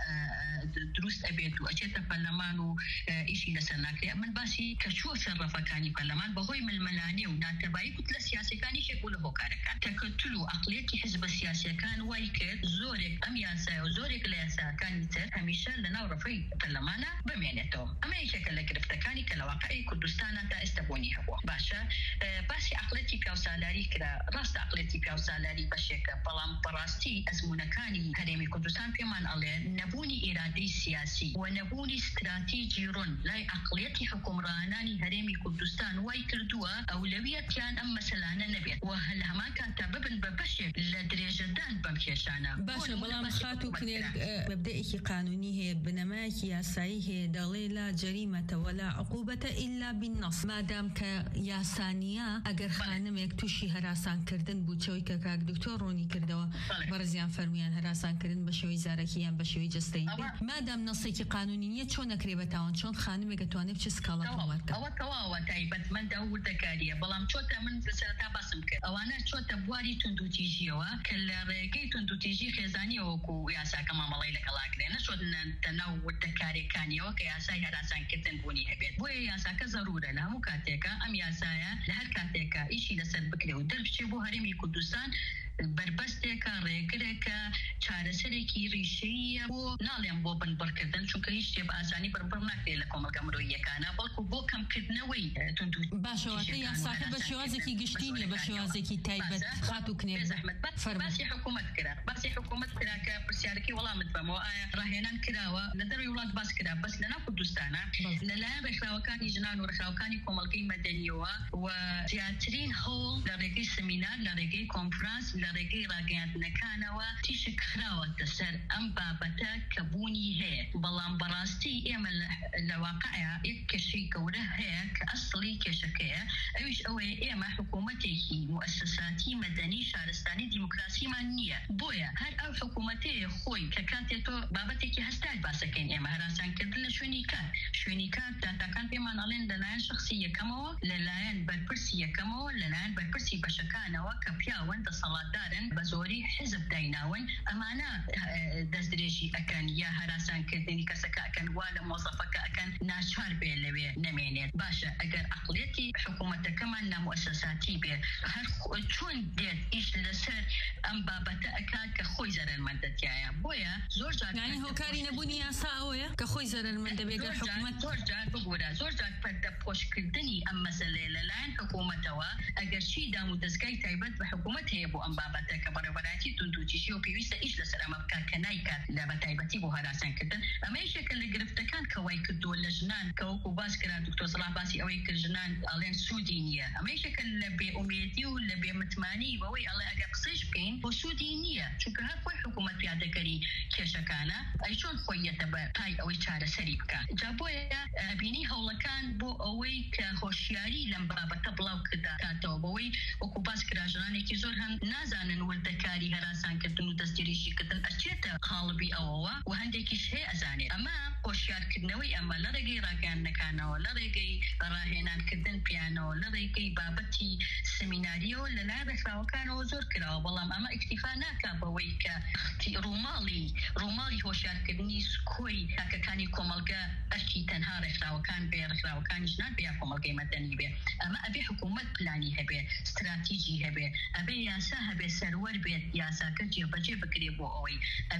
دروست ئەبێت و ئەچێتە پەرلەمان و ئیشی لەسەر ناکرێت من باسی کە چوە سەر ڕەفەکانی پەرلەمان بەهۆی ململانێ و ناتەبایی کوتلە سیاسیەکانی شێک و لە هۆکارەکان تەکەتل و عەقڵیەتی حزبە سیاسیەکان وای کرد زۆرێک ئەم یاسایە و زۆرێک لە یاساکانی تر هەمیشە لە ناو ڕەفەی پەرلەمانە بمێنێتەوە ئەمە یەکێکە لە گرفتەکانی کە لە واقعی کوردستانە تا ئێستا بوونی هەبووە باشە باسی عەقڵەتی پیاوسالاری کرا ڕاست عەقڵەتی پیاوسالاری بەشێکە بەڵام بەڕاستی ئەزمونەکانی هەرێمی کوردستان پێمان ئەڵێ نەبوونی ئیرادەی سیاسی و نەبوونی استراتیجی ڕوون لای عەقڵیەتی حکومڕانانی هەرێمی کوردستان وای کردووە ئەولەویەتیان ئەم مەسەلانە نەبێت و هەل هەمان کاتە ببن بە بەشێک لە درێژەدان بەم کێشانە باشە بەڵام خات و کرێ مەبدەئێکی قانونی هەیە بنەمایەکی یاسایی هەیە دەڵێ لا جەریمەتە وەلا عقوبەتە ئیلا بالنەص مادام کە یاسانیە ئەگەر خانمێک تووشی هەراسانکردن بوو چەوەی کە کاک دکتۆر ڕوونی کردەوە بەڕزیان فەرمویان هەراسانکردن بە شێوەی زارەکییان بە شێوەی جەستەیی مادام نەسێکی قانونی نییە چۆن نەکرێ بەتاوان چۆن خانمێک دەتوانێت بچ سکاڵە هەوارکە ئەوە تەواوە تایبەتمەندە و وردەکاریە بەڵام چۆتە من سەرەتا باسم کرد ئەوانە چۆتە بواری توندوتیژیەوە کە لە ڕێگەی توندوتیژی خێزانیە وەکو یاساکە مامەڵی لەگەڵاکرێ نەچۆتە ناو وردەکاریەکانیەوە کە یاسای هەراسانکردن بوونی هەبێت بۆیە یاساکە زەرورە لە هەموو کاتێکە ئەم یاسایە لە هەر کاتێکە ئیشی لەسەر بکرێ و دەربچێ بۆ هەرێمی کوردستان بربەستێکە ڕێگرێکە چارەسەرێکی ڕیشەیە بۆ ناڵێن بۆ بنبڕکردن چونکە هیچ شتێ بە ئاسانی بڕبڕ ناکرێت لە کۆمەلگە مرۆییەکانە بەڵکو بۆ کەمکردنەوەی باشەوەتە یاساکە بە شێوازێکی گشتی نیە بە شێوازێکی تایبەت خات و کنێ باسی حکوومەت کرا باسی حکوومەت کرا کە پرسیارەکەی وەڵامت بەمەوە ئایا ڕاهێنان کراوە لە دەروی وڵات باس کرا بەس لەناو کوردستانە لەلایەن ڕێکخراوەکانی ژنان و ڕێکخراوەکانی کۆمەڵگەی مەدەنیەوە و زیاترین هەوڵ لە ڕێگەی سەمینار لە ڕێگەی کۆنفرانس لە ڕێگەی ڕاگەیاندنەکانەوە تیشک خراوەتە سەر ئەم بابەتە کە بوونی هەیە بەڵام بەڕاستی ئێمە لە واقعە یەک کێشەی گەورە هەیە کە ئەسڵی کێشەکەیە ئەویش ئەوەیە ئێمە حکوومەتێکی موسساتی مەدەنی شارستانی دیموکراسیمان نییە بۆیە هەر ئەو حکوومەتەیە خۆی کە کاتێتۆ بابەتێکی هەستات باسەکەین ئێمە هەراسانکردن لە شوێنی کار شوێنی کار داتاکان پێمان ئەڵێن لەلایەن شخصی یەکەمەوە لەلایەن بەرپرسی یەکەمەوە لەلایەن بەرپرسی بەشەکانەوە کە پیاوەن دەسەڵاتدارن بە زۆری حزب دایناون ئەمانە دەستدرێژی ئەکەن یا هەراسانکردنی کەسەکە ئەکەن وا لە مۆزەفەکە ئەکەن ناچار بێ لەوێ نەمێنێت باشە ئەگەر عەقڵیەتی حکوومەتەکەمان نامؤسساتی بێ هەر چۆن دێت ئیش لەسەر ئەم بابەتە ئەکات کە خۆی زەرمەندەتیایە بۆیە زۆر جار هۆکاری نەبوونی یاسا ئەوەیە کە خۆی زەرمەندە بێگەر حکوومەت زۆر جار بگورە زۆر جار پەردە پۆشکردنی ئەم مەسەلەیە لەلایەن حکوومەتەوە ئەگەر چی دام و دەستگای تایبەت بە حکوومەت هەیە بۆ ئەم بابەتە کە بەڕێوەبەراتی توندوتیژی و پێویستە ئیش لەسەر ئەمە بکات کە نایکات لە بەتایبەتی بۆ هەراسانکردن ئەمە یەکێکە لە گرفتەکان کە وای کردووە لە ژنان کە وەکو باس کرا دکتۆر سەلاح باسی ئەوەی کرد ژنان ئەڵێن سوودی نییە ئەمە یەکێکە لە بێئومێدی و لە بێمتمانی بەوەی ئەڵێ ئەگەر قسەش بکەین بۆ سوودی نییە چونکە هەر خۆی حکوومەت پیادەکەری کێشەکانە ئەی چۆن خۆیەتە بە پای ئەوەی چارەسەری بکات جا بۆیە بینی هەوڵەکان بۆ ئەوەی کە هۆشیاری لەم بابەتە بڵاو کرداتەوە بەوەی وەکو باس کرا ژنانێکی زۆر هەن نازانن وردەکاری هەراسانکردن و دەستگیریشیکردن ئەچێتە قاڵبی ئەوەوە و هەندێکیش هەیە ئەزانێت ئەمە هۆشیارکردنەوەی ئەمە لە ڕێگەی ڕاگەیاندنەکانەوە لە ڕێگەی ڕاهێنانکردن پیانەوە لە ڕێگەی بابەتی سەمیناریەوە لەلایەن ڕێکخراوەکانەوە زۆر کراوە بەڵام ئەمە ئیکتیفا ناکات بەوەی کە ڕووماڵی ڕووماڵی هۆشیارکردنی کۆی تاکەکانی کۆمەلگە ئەرکی تەنها ڕێکخراوەکان بێ ڕێکخراوەکانی ژنان بێ یا کۆمەلگەی مەدەنی بێ ئەمە ئەبێ حکوومەت پلانی هەبێ استراتیژی هەبێ ئەبێ یاسا هەبێ سەروەر بێت یاساکە جێبەجێ بکرێ بۆ ئەوەی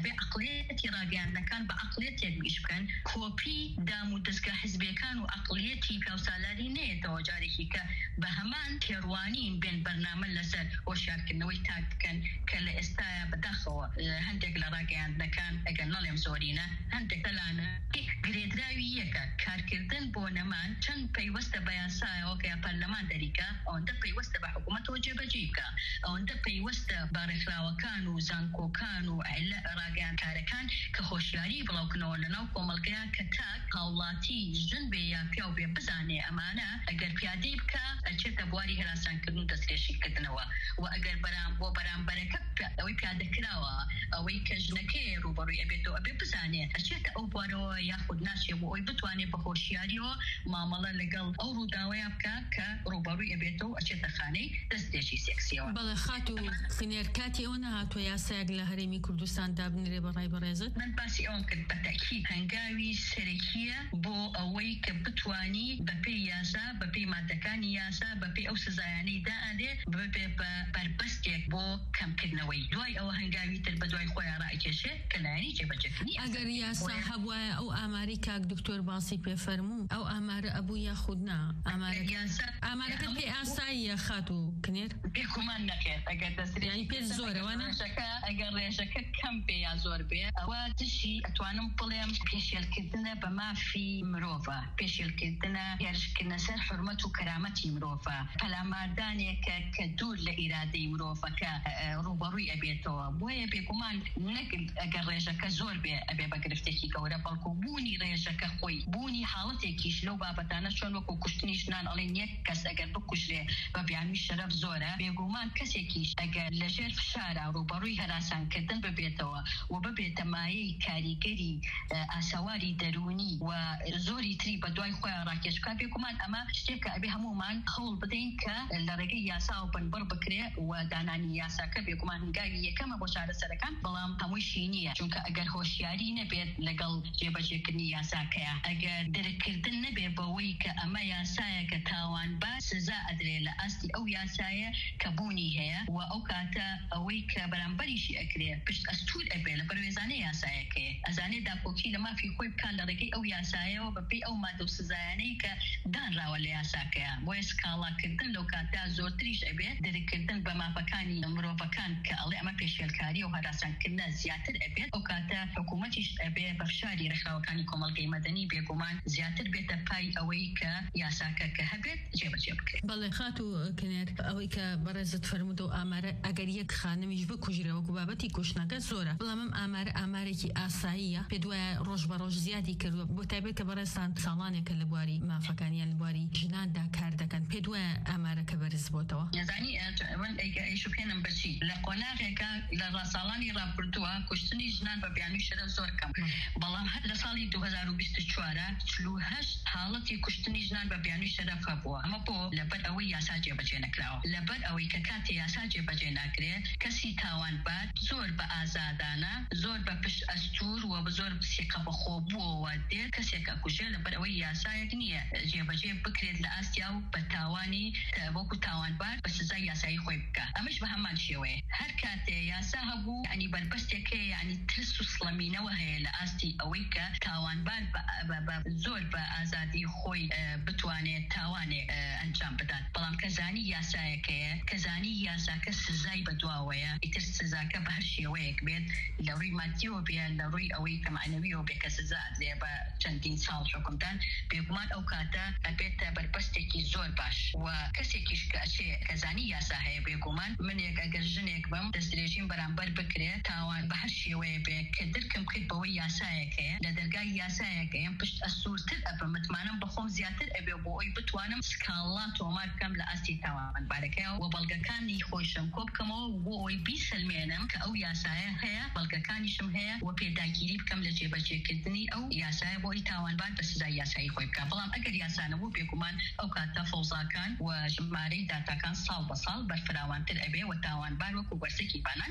أبي عقليتي راجعنا كان بعقليتي بيشبكن كوبي دامو دزكا حزبي كانوا عقليتي كوسالاري نيت وجاري كا بهمان كيروانين بين برنامج لسر وشارك نوي تاك كان كلا استايا بدخو هندق لراجعنا كان أجننا لهم زورينا هندق تلانا جريد راوية كا كاركردن بونمان كان بيوست بياسا وكا برلمان دريكا أو عند بيوست بحكومة وجب جيكا أو عند بيوست بارخلا وكانوا زانكو كانوا علا راجعن كاركان كخوشياري بلو كنوا لنا وكملقيا كتاك هاولاتي جنبيا بيو بيبزاني أمانة أجر بيادي بكا أجت بواري هراسان كدون تسريشي كدنوا وأجر برام وبرام بركة أوي بياد كراوا أوي كجنكي روبروي أبيتو أبي بزاني أجت أو بارو ياخد ناشي وأوي بتواني بخوشياريو ما ملا لقل أو روداوي بكا كروبروي أبيتو أجت خاني تسريشي سكسيوا بله خاتو خنيركاتي أنا هاتو يا ساق لهرمي كردستان دابنري براي برازت من باسي أون كد بالتأكيد هنجاوي سريكية بو أوي كبتواني ببي ياسا ببي مادكاني ياسا ببي أو سزاياني داعي ببي بربستيك بو كم كدنوي دواي أو هنجاوي تلبدواي خويا رأيك شيء كلاني جب جفني أجر يا صاحب أو أمريكا دكتور باصي بفرمو أو أمر أبو ياخدنا أمريكا أمريكا في أساي خاتو كنير بيكمان نكير أجر تسري يعني بيت زورة وانا شكا أجر ريشكا كم بيا زور بيا واتشي أتوانم بليم بيش الكدنا بما في مروفا بيش الكدنا يرش كنا سر حرمته وكرامتي مروفا فلا مرداني ك كدور لإرادة مروفا كروبروي أبيتوا بويا بيكمان نقل أجر ريشكا زور بيا أبي بقرفتكي كورا بالكو بوني ريشكا خوي بوني حالتي كيش لو بابتانا شون وكو كشتنيش نان ألين يكس أجر بكشري ببيعني الشرف زورة بيقومان كسيكيش أجر لجير في الشارع روبروي هراسان كدن ببيتوا وببيت ماي كاريكري أسواري دروني وزوري تري بدواي خويا راكيش كابيكمان أما شتيكا أبي همومان خول بدين كا لرقي ياسا وبنبر بكري وداناني ياسا كابيكمان قاقية كما بوشارة سركان بلام هموشينية چونك أجر هوشياري نبيت لقل جيبا جيكني ياسا كيا أجر دركردن نبي بويك أما ياسايا كتاوان باس سزا أدري لأستي أو ياسايا كبوني هي وأوكاتا أويك برامبريشي أكري بشت أستود أبي لبرويزاني ياسايا كي أزاني داكوكي لما في خويب كان لرقي أو ياسايا وببي أو ما دو سزاياني كدان راولي ياسا كيا بويس كالا كردن لو كاتا زور تريش أبي دركردن بما فكاني مرو فكان كالي أما بيشي الكاري وهراسان كنا زياتر أبي أوكاتا حكومتيش أبي بفشاري رخلا وكاني كومالقي مدني بيقومان زياتر بيتا باي أويك ياساكا كهبت جيبا جيبك بله خاتو كنير أويك برزت فرمودو أمر أجر يك خانميش بكجرة وكبابتي كشناك زورة بلامم أمر أمريكي آسايا بدوا روج بروج زيادي كرو بتابع كبرستان سالانة كالبواري ما فكاني البواري جنان دا كاردا كان بدوا أمر كبرز بوتوا يعني من أي شو كان بشي لقناعك لرسالاني رابطوا كشتني جنان ببيعني شر زور كم بلام هذا صالي دو هزار وبيست شوارع شلوهش حالتي كشتني جنان ببيعني شر فبوا أما بو لبر أوي ياساجي بجينا كلاو لبر أوي ككاتي ياساجي بجينا كري كسي تاوان بعد زور بآزادانا زور ببش أستور وبزور بسيقة بخوبو ودير كسيقة كجير لبر أوي ياسايا كنية جيب جيب بكريد لآسياو بتاواني تابوكو تاوان بعد بس زي ياساي خويبكا أمش بهمان شوي هر كاتي ياساهبو يعني بربستيكي يعني ترسو سلامينة وهي لآستي أويكا تاوان بعد زور بآزادي خوي بتواني تاواني أنجام بدات بلام كزاني ياسايا كي كزاني ياسا كسزاي بدواويا يتر سزاكا بهرشي ويك بيت لوري ماديو بيا لوري أويكا معنويو بيكا سزاد ليبا چندين سال حكمتان بيقومان أوكاتا البيت بربستيكي زور باش وكسيكيش كأشي كزاني ياسا هي بيقومان من يك أجر جنيك بم تسريجين برامبر بكري تاوان بهرشي وي بيك دركم كيب بوي ياسايا كي لدرقاي ياسايا كي بشت أسور تلقب متمانم بخوم زياتر أبي بوي بتوانم سكالات وما كم لأستي تاوان باركاو وبلغا كان يخوشم كوب كمو ووي بيسلمينم كأو ياسايا هي بلغا كان يشم هي وبيداكيري بكم لجيبا جيكدني أو ياسايا بوي تاوان بعد بس زي ياسايا خوي بكا بلام أقر ياسانا مو بيكمان أو كاتا فوزا كان وجماري داتا كان صال بصال برفراوان تل أبي وتاوان بعد وكو برسكي بانان دي درجة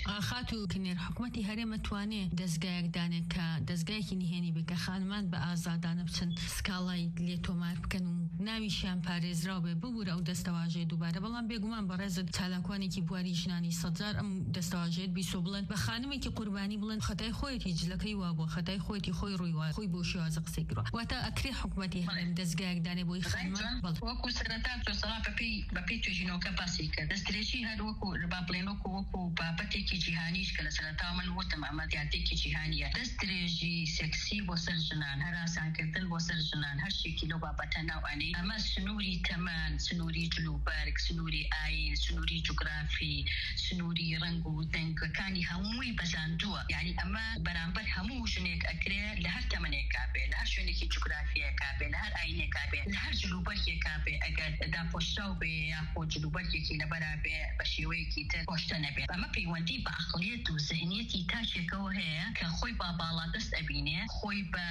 خاتو كنير حكومتي هرم تواني دزگایك دانه که دزگایکی نهێنی بکە خانمان بە ئازادانە بچن سکاڵای لێ تۆمار بکەن و ناویشیان پارێزراو بێ ببوورە ئەو دەستەواژێ دووبارە بەڵام بێگومان بەڕێزت چالاکوانێکی بواری ژنانی سەدجار ئەم دەستەواژێت بیسۆ بڵێن بە خانمێکی قوربانی بڵێن خەتای خۆیەتی جلەکەی وا بووە خەتای خۆیەتی خۆی ڕووی وایە خۆی بۆ شێوازە قسەی کردووە واتە ئەکرێ حکومەتی هەرێم دەستگایەک دانێ بۆی خانمان وەکو سەرەتا تۆسەڵا بەپێی بەپێی توێژینەوەکە باسی کرد دەستدرێژی هەر وەکو با بڵێن وەکو وەکو بابەتێکی جیهانیش کە لە سەرەتا من وتم ئەمە دیارتێکی جیهانیە دەستدرێژی سێکسی بۆ سەر ژنان هەراسانکردن بۆ سەر ژنان هەر شتێکی لەو بابەتە ناوانەی ئەمە سنووری تەمان سنووری جلوبەرگ سنووری ئاین سنووری جوگرافی سنووری ڕەنگ و دەنگەکانی هەمووی بەزاندووە یعنی ئەمە بەرامبەر هەموو ژنێک ئەکرێ لە هەر تەمەنێک کابێ لە هەر شوێنێکی جوگرافیە کابێ لە هەر ئاینێک کابێ لە هەر جلوبەرگێک کابێ ئەگەر داپۆشراو بێ یاخۆ جلوبەرگێکی لەبەرا بێ بە شێوەیەکی تر پۆشتە نەبێت ئەمە پەیوەندی بە عەقڵیەت و ذهنیەتی تاچێکەوە هەیە کە خۆی با باڵا دەست ئەبینێ خۆی بە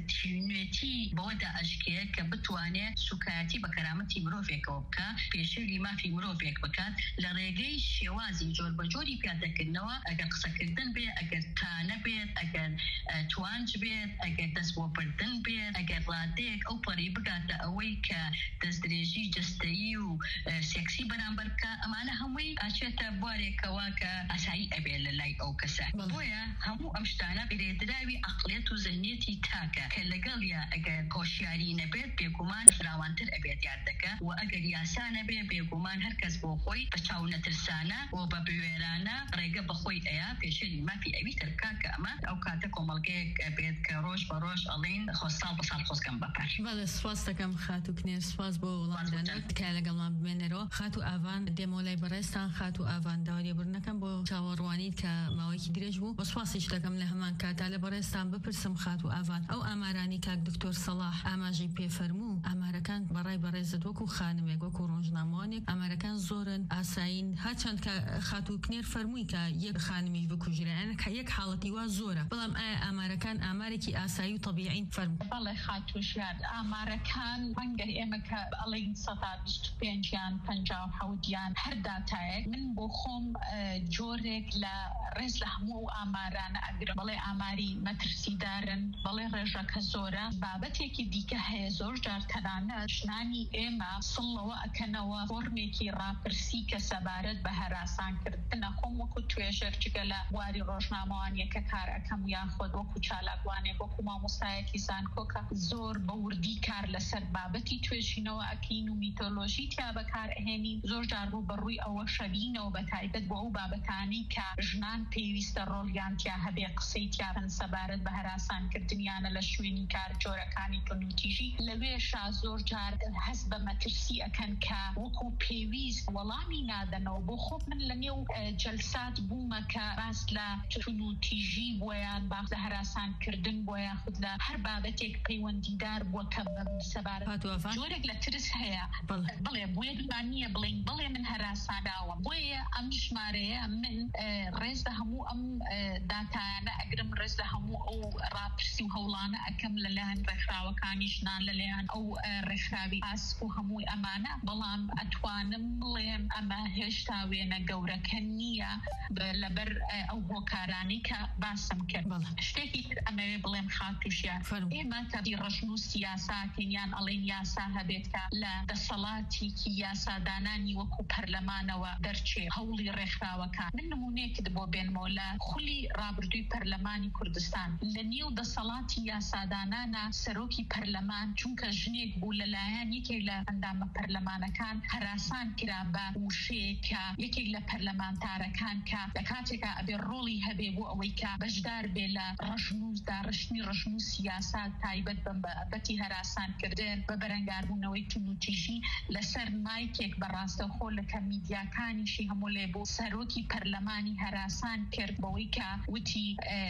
تینوێتی بەوەدا ئەشکێ کە بتوانێت سوکایەتی بە کەرامەتی مرۆڤێکەوە بکە پێشێری مافی مرۆڤێک بکات لە ڕێگەی شێوازی جۆر بە جۆری پیادەکردنەوە ئەگەر قسەکردن بێ ئەگەر تانە بێت ئەگەر توانج بێت ئەگەر دەست بۆ بردن بێت ئەگەر ڕادەیەک ئەو پەڕی بگاتە ئەوەی کە دەستدرێژی جستەیی و سێکسی بەرامبەر بکە ئەمانە هەمووی ئاچێتە بوارێکەوە کە ئاسایی ئەبێ لە لای ئەو کەسە بۆیە هەموو ئەم شتانە بێدراوی عەقڵیەت و ذهنیەتی تاکە کە لەگەڵیا ئەگەر هۆشیاری نەبێت بێگومان فراوانتر ئەبێت یاد دەکە و ئەگەر یاسا نەبێ بێگومان هەر کەس بۆ خۆی بە چاو نەترسانە و بە بوێرانە ڕێگە بەخۆی ئەیە پێشێری مافی ئەوی ترکا کە ئەمە ئەو کاتە کۆمەڵگەیەک بێت کە ڕۆژ بە ڕۆژ ئەڵێن خۆساڵ بە ساڵ خۆزگەم بەپاش بەڵێ سواز دەکەم خاتو کنێر سواز بۆ وڵامدانەوە تکای لەگەڵمان بمێنەرەوە خاتو ئاوان دێمۆلای بەڕێستان خاتو ئاوان داوەریێبوونەکەم بۆ چاوەڕوانیت کە ماوەیەکی درێژ بوو بە سواسیش دەکەم لە هەمان کاتا لە بەڕێستان بپرسم خاتو ئاوان ئەو ئامارانی کاک دکتۆر سەڵاح ئاماژەی پێفەرموو ئامارەکان بەڕای بەڕێزت وەکو خانمێک وەکو ڕۆژنامەوانێک ئامارەکان زۆرن ئاساین هاچەند کە خاتو کنێر فەرمووی کە یەک خانمی بکوژرایانە کە یەک حاڵەتی وا زۆرە بەڵام ئایا ئامارەکان ئامارێکی ئاسایی و طبیعین فەرموو بەڵێ خاتوشیان ئامارەکان ڕەنگە ئێمە کە ئەڵێن سەدا بیست و پێنجیان پەنجاو و حەوتیان هەر داتایەک من بۆ خۆم جۆرێک لە ڕێز لە هەموو ئامارانە ئەگرم بەڵێ ئاماری مەترسیدارن بەڵێ ڕێژەکە زۆرە بابەتێکی دیکە هەیە زۆر جار تەنانە ژنانی ئێمە سڵەوە ئەکەنەوە فۆرمێکی ڕاپرسی کە سەبارەت بە هەراسانکردنە خۆم وەکو توێژەر جگە لە بواری ڕۆژنامەوانیەکە کار ئەەکەم یاخۆت وەکو چالاکوانێک وەکو مامۆستایەکی زانکۆکە زۆر بە وردی کار لەسەر بابەتی توێژینەوە ئەکەین و میتۆلۆژی تیا بەکار ئەهێنین زۆر جار ڕوو بەڕووی ئەوە شەبینەوە بە تایبەت بۆ ئەو بابەتانی کە ژنان پێویستە ڕۆڵیان تیا هەبێ قسەی تیاەن سەبارەت بە هەراسانکردنیانە لە شوێنی کار جۆرەکانی تونوتیژی لەوێشا زۆر جار هەست بە مەترسی ئەکەن کە وەکو پێویست وەڵامی نادەنەوە بۆ خۆ من لە نێو جەلسات بوومە کە ڕاست لە تونوتیژی بۆیان بازە هەراسانکردن بۆ یاخود لە هەر بابەتێک پەیوەندیدار بووە کە سەبارەت جۆرێک لە ترس هەیە بڵێ بۆیە دوانیە بڵین بڵێ من هەراسانداوە بۆیە ئەم ژمارەیە من ڕێز لە هەموو ئەم داتایانە ئەگرم ڕێز لە هەموو ئەو ڕاپرسی و هەوڵانە ئەەکەم لەلایەن ڕێکخراوەکانی ژنان لەلایەن ئەو ڕێکخراوی ئاسک و هەمووی ئەمانە بەڵام ئەتوانم بڵێم ئەمە هێشتا وێنە گەورەکە نییە لەبەر ئەو هۆکارانی کە باسم کرد شتێکی تر ئەمەوێ بڵێم خاتوشیان ئێمە کەبی ڕژن و سیاساتیان ئەڵێن یاسا هەبێت کە لە دەسەڵاتێکی یاسادانانی وەکو پەرلەمانەوە دەرچێ هەوڵی ڕێکخراوەکان من نمونەیەکت بۆ بێنمەوە لە خولی ڕابردووی پەرلەمانی کوردستان لە نێو دەسەڵاتی یاسادانانە سەرۆکی پەرلەمان چونکە ژنێک بوو لەلایەن یەکێک لە ئەندامە پەرلەمانەکان هەراسان کرا بە وشەیەکە یەکێک لە پەرلەمانتارەکان کە لە کاتێکا ئەبێ ڕۆڵی هەبێ بۆ ئەوەی کە بەشدار بێ لە ڕژن و داڕشتنی ڕژن و سیاسات تایبەت بە بەتی هەراسانکردن بە بەرەنگاربوونەوەی تونوتیژی لەسەر مایکێک بەڕاستەخۆ لەکە میدیاکانیشی هەموو لێ بۆ سەرۆکی پەرلەمانی هەراسان کرد بەوەی کە وتی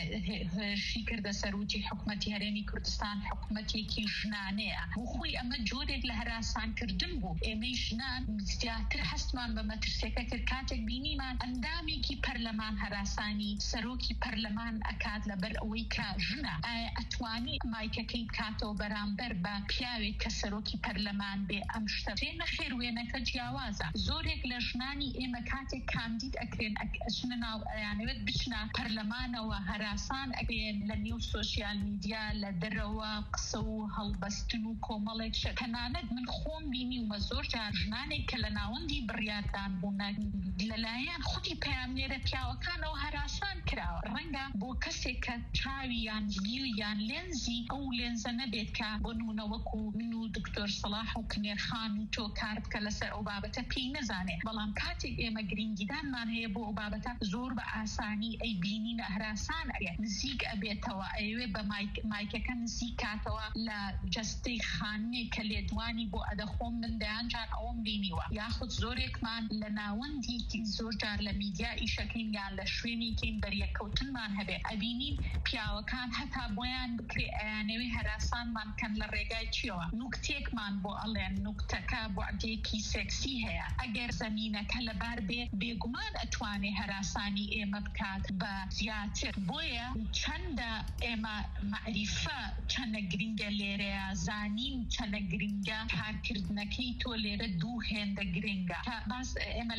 هێرشی کردە سەرۆکی حکوومەتی هەرێمی کوردستان حکوومەتێکی ژنانەیە بۆ خۆی ئەمە جۆرێک لە هەراسانکردن بوو ئێمەی ژنان زیاتر هەستمان بە مەترسێکە کرد کاتێک بینیمان ئەندامێکی پەرلەمان هەراسانی سەرۆکی پەرلەمان ئەکات لەبەر ئەوەی کە ژنە ئەتوانی مایکەکەی کاتەوە بەرامبەر بە پیاوێک کە سەرۆکی پەرلەمان بێ ئەم شتە فێمە خێروێنەکە جیاوازە زۆرێک لە ژنانی ئێمە کاتێک کاندید ئەکرێن ئەچنە ناو دەیانەوێت بچنە پەرلەمانەوە هەراسان ئەبێن لە نێو سۆشیال میدیا لە دەرەوە قسە و هەڵبەستن و کۆمەڵێک شە تەنانەت من خۆم بینی ومە زۆر جار ژنانێک کە لە ناوەندی بڕیاردان بوون لەلایەن خودی پەیامنێرە پیاوەکانەوە هەراسان کراوە ڕەنگە بۆ کەسێک کە چاویان بیلیان لێنزی ئەو لێنزە نەبێت کە بۆ نونەوەکو من و دکتۆر سەلاح و کنێرخان و تۆ کار بکە لەسەر ئەو بابەتە پێی نەزانێ بەڵام کاتێک ئێمە گرنگیدانمان هەیە بۆ ئەو بابەتە زۆر بە ئاسانی ئەی بینینە هەراسان ئەبێ نزیک ئەبێتەوە ئەوێ بە مایکەکە نزیک کاتەوە لە جەستەی خانێ کە لێدوانی بۆ ئەدەخۆم من دەیان جار ئەوم بینیوە یاخود زۆرێکمان لە ناوەندی زۆر جار لە میدیا ئیشەکەین یان لە شوێنێکین بەریەکەوتنمان هەبێ ئەبینین پیاوەکان هەتا بۆیان بکرێ ئەیانەوێ هەراسانمان کەن لە ڕێگای چیەوە نوکتێکمان بۆ ئەڵێن نوکتەکە بۆعدێکی سێکسی هەیە ئەگەر زەمینەکە لەبار بێ بێگومان ئەتوانێ هەراسانی ئێمە بکات بە زیاتر بۆیە چەندە ئێمە معریفە چەندە گرنگە لێرەیە زانین چەندە گرنگە کارکردنەکەی تۆ لێرە دوو هێندە گرنگە باس ئێمە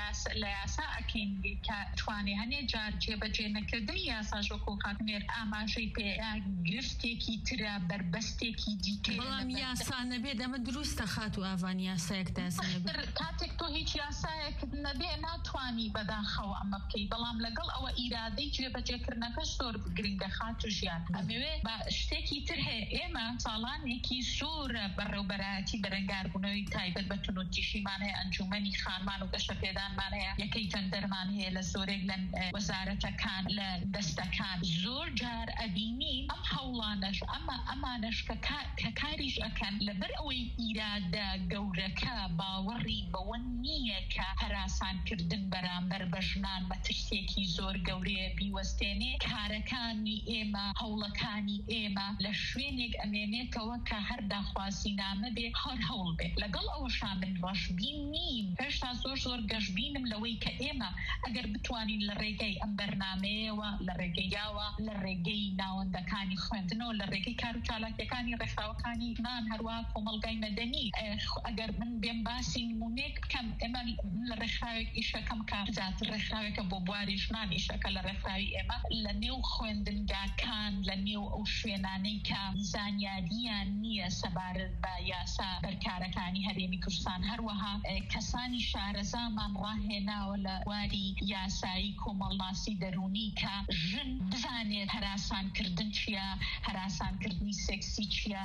لە یاسا ئەکەین کە توانێ هەنێ جار جێبەجێ نەکردنی یاسا ژۆکۆ کاتنێر ئاماژەی پێ گرفتێکی ترە بربەستێکی دیکە بەڵام یاسا نەبێت ئەمە دروستە خات و ئاوان یاسایەک کاتێک تۆ هیچ یاسایەکت نەبێ ناتوانی بەداخەوە ئەمە بکەی بەڵام لەگەڵ ئەوە ئیرادەی جێبەجێکردنەکەش زۆر گرنگە خات و ژیان ئەمەوێ بە شتێکی تر هەیە ئێمە ساڵانێکی زۆرە بەڕێوبەرایەتی بەرەنگاربوونەوەی تایبەت بە تونوتیشیمان هەیە ئەنجومەنی خانمان و گەشە پێدانمان هەیە یەکەی جەندەرمان هەیە لە زۆرێک لە وەزارەتەکان لە دەستەکان زۆر جار ئەبینی ئەم هەوڵانەش ئەمە ئەمانەش کە کاریش ئەکەن لەبەر ئەوەی ئیرادە گەورەکە باوەڕی بەوە نییە کە هەراسانکردن بەرامبەر بە ژنان بە ترسێکی زۆر گەورەیە بیوەستێنێ کارەکانی ئێمە هەوڵەکانی ئێمە لە شوێنێک ئەمێنێتەوە کە هەر داخوازینامە بێ هەر هەوڵ بێ لەگەڵ ئەوەشان من ڕەشبین نیم هێشتا زۆر زۆر گەشبینم لەوەی کە ئێمە ئەگەر بتوانین لە ڕێگەی ئەم بەرنامەیەوە لە ڕێگەیاوە لە ڕێگەی ناوەندەکانی خوێندنەوە لە ڕێگەی کار و چالاکیەکانی ڕێکخراوەکانی نان هەروە کۆمەڵگای مەدەنی ئەگەر من بێم باسی نمونێک بکەم ئێمە لە ڕێکخراوێک ئیشەکەم کارزات ڕێکخراوێکە بۆ بواری ژنان ئیشەکە لە ڕێکخراوی ئێمە لە نێو خوێندنگاکان لە نێو ئەو شوێنانەی کە زانیاریان نییە سەبارەت بە یاسا بەرکارەکانی هەرێمی کوردستان هەروەها کەسانی شارەزامان ڕاهێناوە لە واری یاسایی کۆمەڵناسی دەرونی کە ژن بزانێت هەراسانکردن چییە هەراسانکردنی سێکسی چییە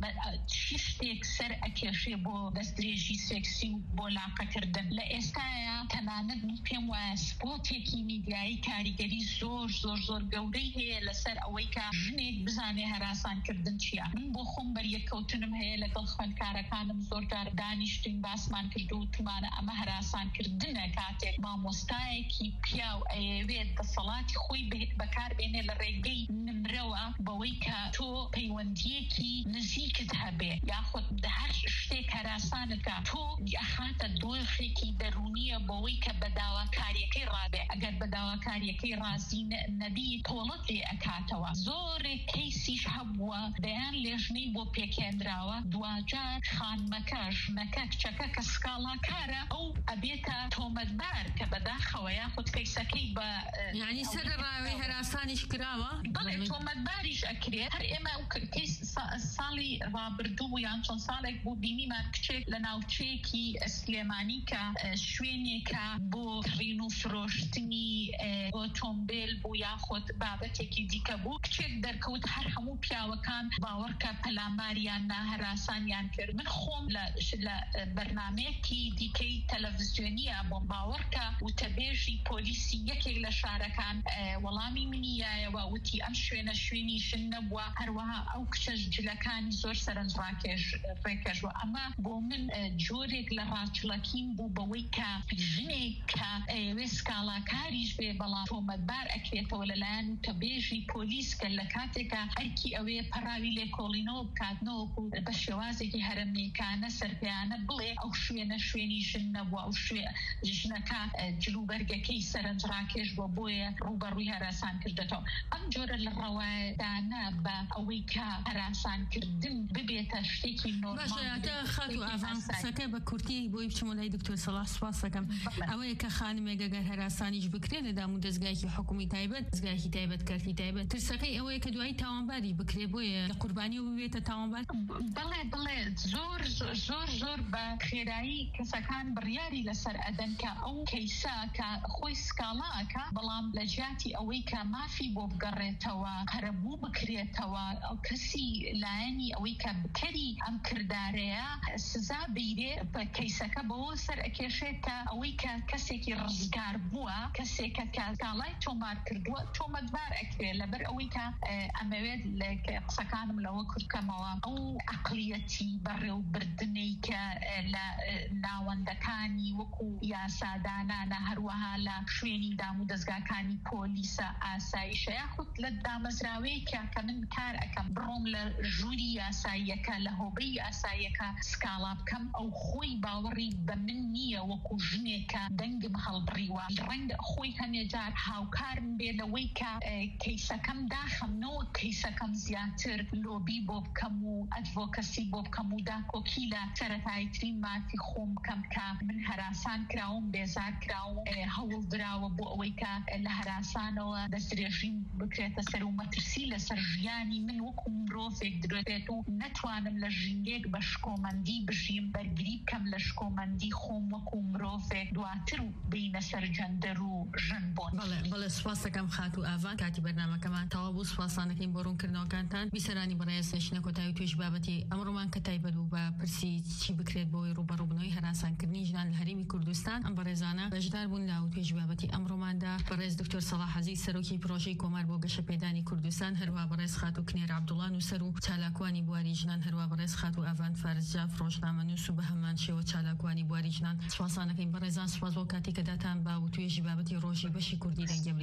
چی شتێک سەر ئەکێشێ بۆ دەستدرێژی سێکسی و بۆ لاقەکردن لە ئێستاە تەنانەت پێم وایە سپۆتێکی میدیایی کاریگەری زۆر زۆر زۆر گەورەی هەیە لەسەر ئەوەی کە ژنێک بزانێ هەراسانکردن چییە من بۆ خۆم بەریەکەوتنم هەیە لەگەڵ خوێندکارەکانم زۆر جار دانیشتین باسمان کرد و تومانە ئەمە هەراسانکردنە کاتێک مامۆستایەکی پیاو ئەیەوێت دەسەڵاتی خۆی بەکاربێنێ لە ڕێگەی نمرەوە بەوەی کە تۆ پەیوەندیەکی نزیکت هەبێ یاخود هەر شتێک هەراسانەکە تۆ ئەخاتە دۆخێکی دەرونیە بەوەی کە بەداواکاریەکەی ڕابێ ئەگەر بەداواکاریەکەی ڕازی نەبی تۆڵەت لێ ئەکاتەوە زۆرێک کەیسیش هەبووە دەیان لێژنەی بۆ پێکێنراوە دوجار خانمەکە ژنەکە کچەکە کە سکاڵاکارە ئەو ئەبێتە تۆمەتبار کە بەداخەوە یاخود کەیسەکەی بە یعنی سەر ڕاوی هەراسانیش کراوە بەڵێ تۆمەتباریش ئەکرێت هەر ئێمە ساڵی ڕابردوو یان چەند ساڵێک بوو بینیمان کچێک لە ناوچەیەکی سلێمانی کە شوێنێکە بۆ کڕین و فرۆشتنی ئۆتۆمبیل بوو یاخود بابەتێکی دیکە بوو کچێک دەرکەوت هەر هەموو پیاوەکان باوەڕکە پەلاماریان ناهەراسانیان کرد من خۆم لە بەرنامەیەکی دیکەی تەلەڤیزیۆنیە بۆم باوەڕکە وتەبێژی پۆلیسی یەکێک لە شارەکان وەڵامی منیایەوە وتی ئەم شوێنە شوێنی ژن نەبووە هەروەها ئەو کچەش جلەکانی زۆر سەرنج ڕاکێش ڕێکەژوە ئەمە بۆ من جۆرێک لە ڕاچڵەکیم بوو بەوەی کە ژنێک کە ئەوێ سکاڵاکاریش بێ بەڵام تۆمەتبار ئەکرێتەوە لەلایەن وتەبێژی پۆلیس کە لە کاتێکە ئەرکی ئەوێ پەراوی لێکۆڵینەوە بکاتنەوە بە شێوازێکی هەرەمێکانە سەرپیانە بڵێ ئەو شوێنە شوێنی ژن نەبووە ئەو ژنەکە جلوبەرگەکەی سەرنج ڕاکێش بۆ بۆیە ڕوبەڕووی هەراسان کردێتەوە ئەم جۆرە لە ڕەوادانە بە ئەوەی کە هەراسانکردن ببێتە شتێکی نۆرمال خات و ئاوان قسەکە بە کورتی بۆی بچمە لای دکتۆر سەلاح سوپاس دەکەم ئەوەیە کە خانمێک ئەگەر هەراسانیش بکرێت لە دام و دەستگایکی حکومی تایبەت دەستگایکی تایبەت کارتی تایبەت ترسەکەی ئەوەیە کە دوایی تاوانباری بکرێ بۆیە لە قوربانی و ببێتە تاوانبار بڵێ بڵێ زۆر زۆر زۆر بە خێرایی کەسەکان بڕیاری لەسەر ئەدەن کە ئەو کەیسە کە خۆی سکاڵاکە بەڵام لە جیاتی ئەوەی کە مافی بۆ بگەڕێتەوە قەرەبوو بکرێتەوە ئەو کەسی لایەنی ئەوەی کە بکەری ئەم کردارەیە سزا بیرێ بە کەیسەکە بەوە سەر ئەکێشێت کە ئەوەی کە کەسێکی ڕزگار بووە کەسێکە کە سکاڵای تۆمار کردووە تۆمەتبار ئەکرێت لەبەر ئەوەی کە ئەمەوێت لە قسەکانم لەوە کورتکەمەوە ئەو عەقڵیەتی بەڕێوەبردنەی کە لە ناوەندەکانی وەکو یاسادانانە هەروەها لە شوێنی دام و دەستگاکانی پۆلیسە ئاسایشە یاخود لە دامەزراوەیەکە کە من کار ئەەکەم بڕۆم لە ژووری یاساییەکە لە هۆبەی ئاساییەکە سکاڵا بکەم ئەو خۆی باوەڕی بە من نییە وەکو ژنێکە دەنگم هەڵبڕیوە ڕەنگە خۆی هەنێجار هاوکارم بێ لەوەی کە کەیسەکەم داخەمنەوە کەیسەکەم زیاتر لۆبی بۆ بکەم و ئەدڤۆکەسی بۆ بکەم و داکۆکی لە سەرەتاییترین مافی خۆم بکەم کە من هەراسان کراوم بێزار کراوم هەوڵ دراوە بۆ ئەوەی کە لە هەراسانەوە دەستدرێژین بکرێتە سەر و مەترسی لەسەر ژیانی من وەکو مرۆڤێک درێت و نەتوانم لە ژینگێک بە شکۆمەندی بژیم بەرگری بکەم لە شکۆمەندی خۆم وەکو مرۆڤێک دواتر و بینە سەر جەندەر و ژن بۆن. بەڵێ بەڵێ سوپاس دەکەم خاتو ئاڤان کاتی بەرنامەکەمان تەواو بوو سوپاسانەکەین بۆ ڕوونکردنەوەکانتان بیسەرانی بەڕێز سێشنە کۆتایی توێژ بابەتی ئەمڕۆمان کە تایبەت بوو بە پرسی چی بکرێت بۆی ڕوبەڕووبنەوەی هەراسانکردنی ژنان لە هەرێمی کوردستان ئەم بەڕێزانە بەشدار بوون لە توێژ بابەتی ئەمڕۆماندا بەڕێز دکتۆر سەلاح عەزیز سەرۆکی پرۆژەی کۆمار بۆ گەشەپێدانی کوردستان هەروە بەڕێز خاتو کنێر عەبدوڵڵا نووسەر و چالاکوانی بواری ژنان هەروە بەڕێز خاتو ئاڤان فارزجاف ڕۆژنامەنووس و بە هەمان شێوە چالاکوانی بواری ژنان سوپاسانەکەین بەڕێزان سوپاس بۆ کاتی کە داتان با و توێژی بابەتی ڕۆژی بەشی کوردی دەنگی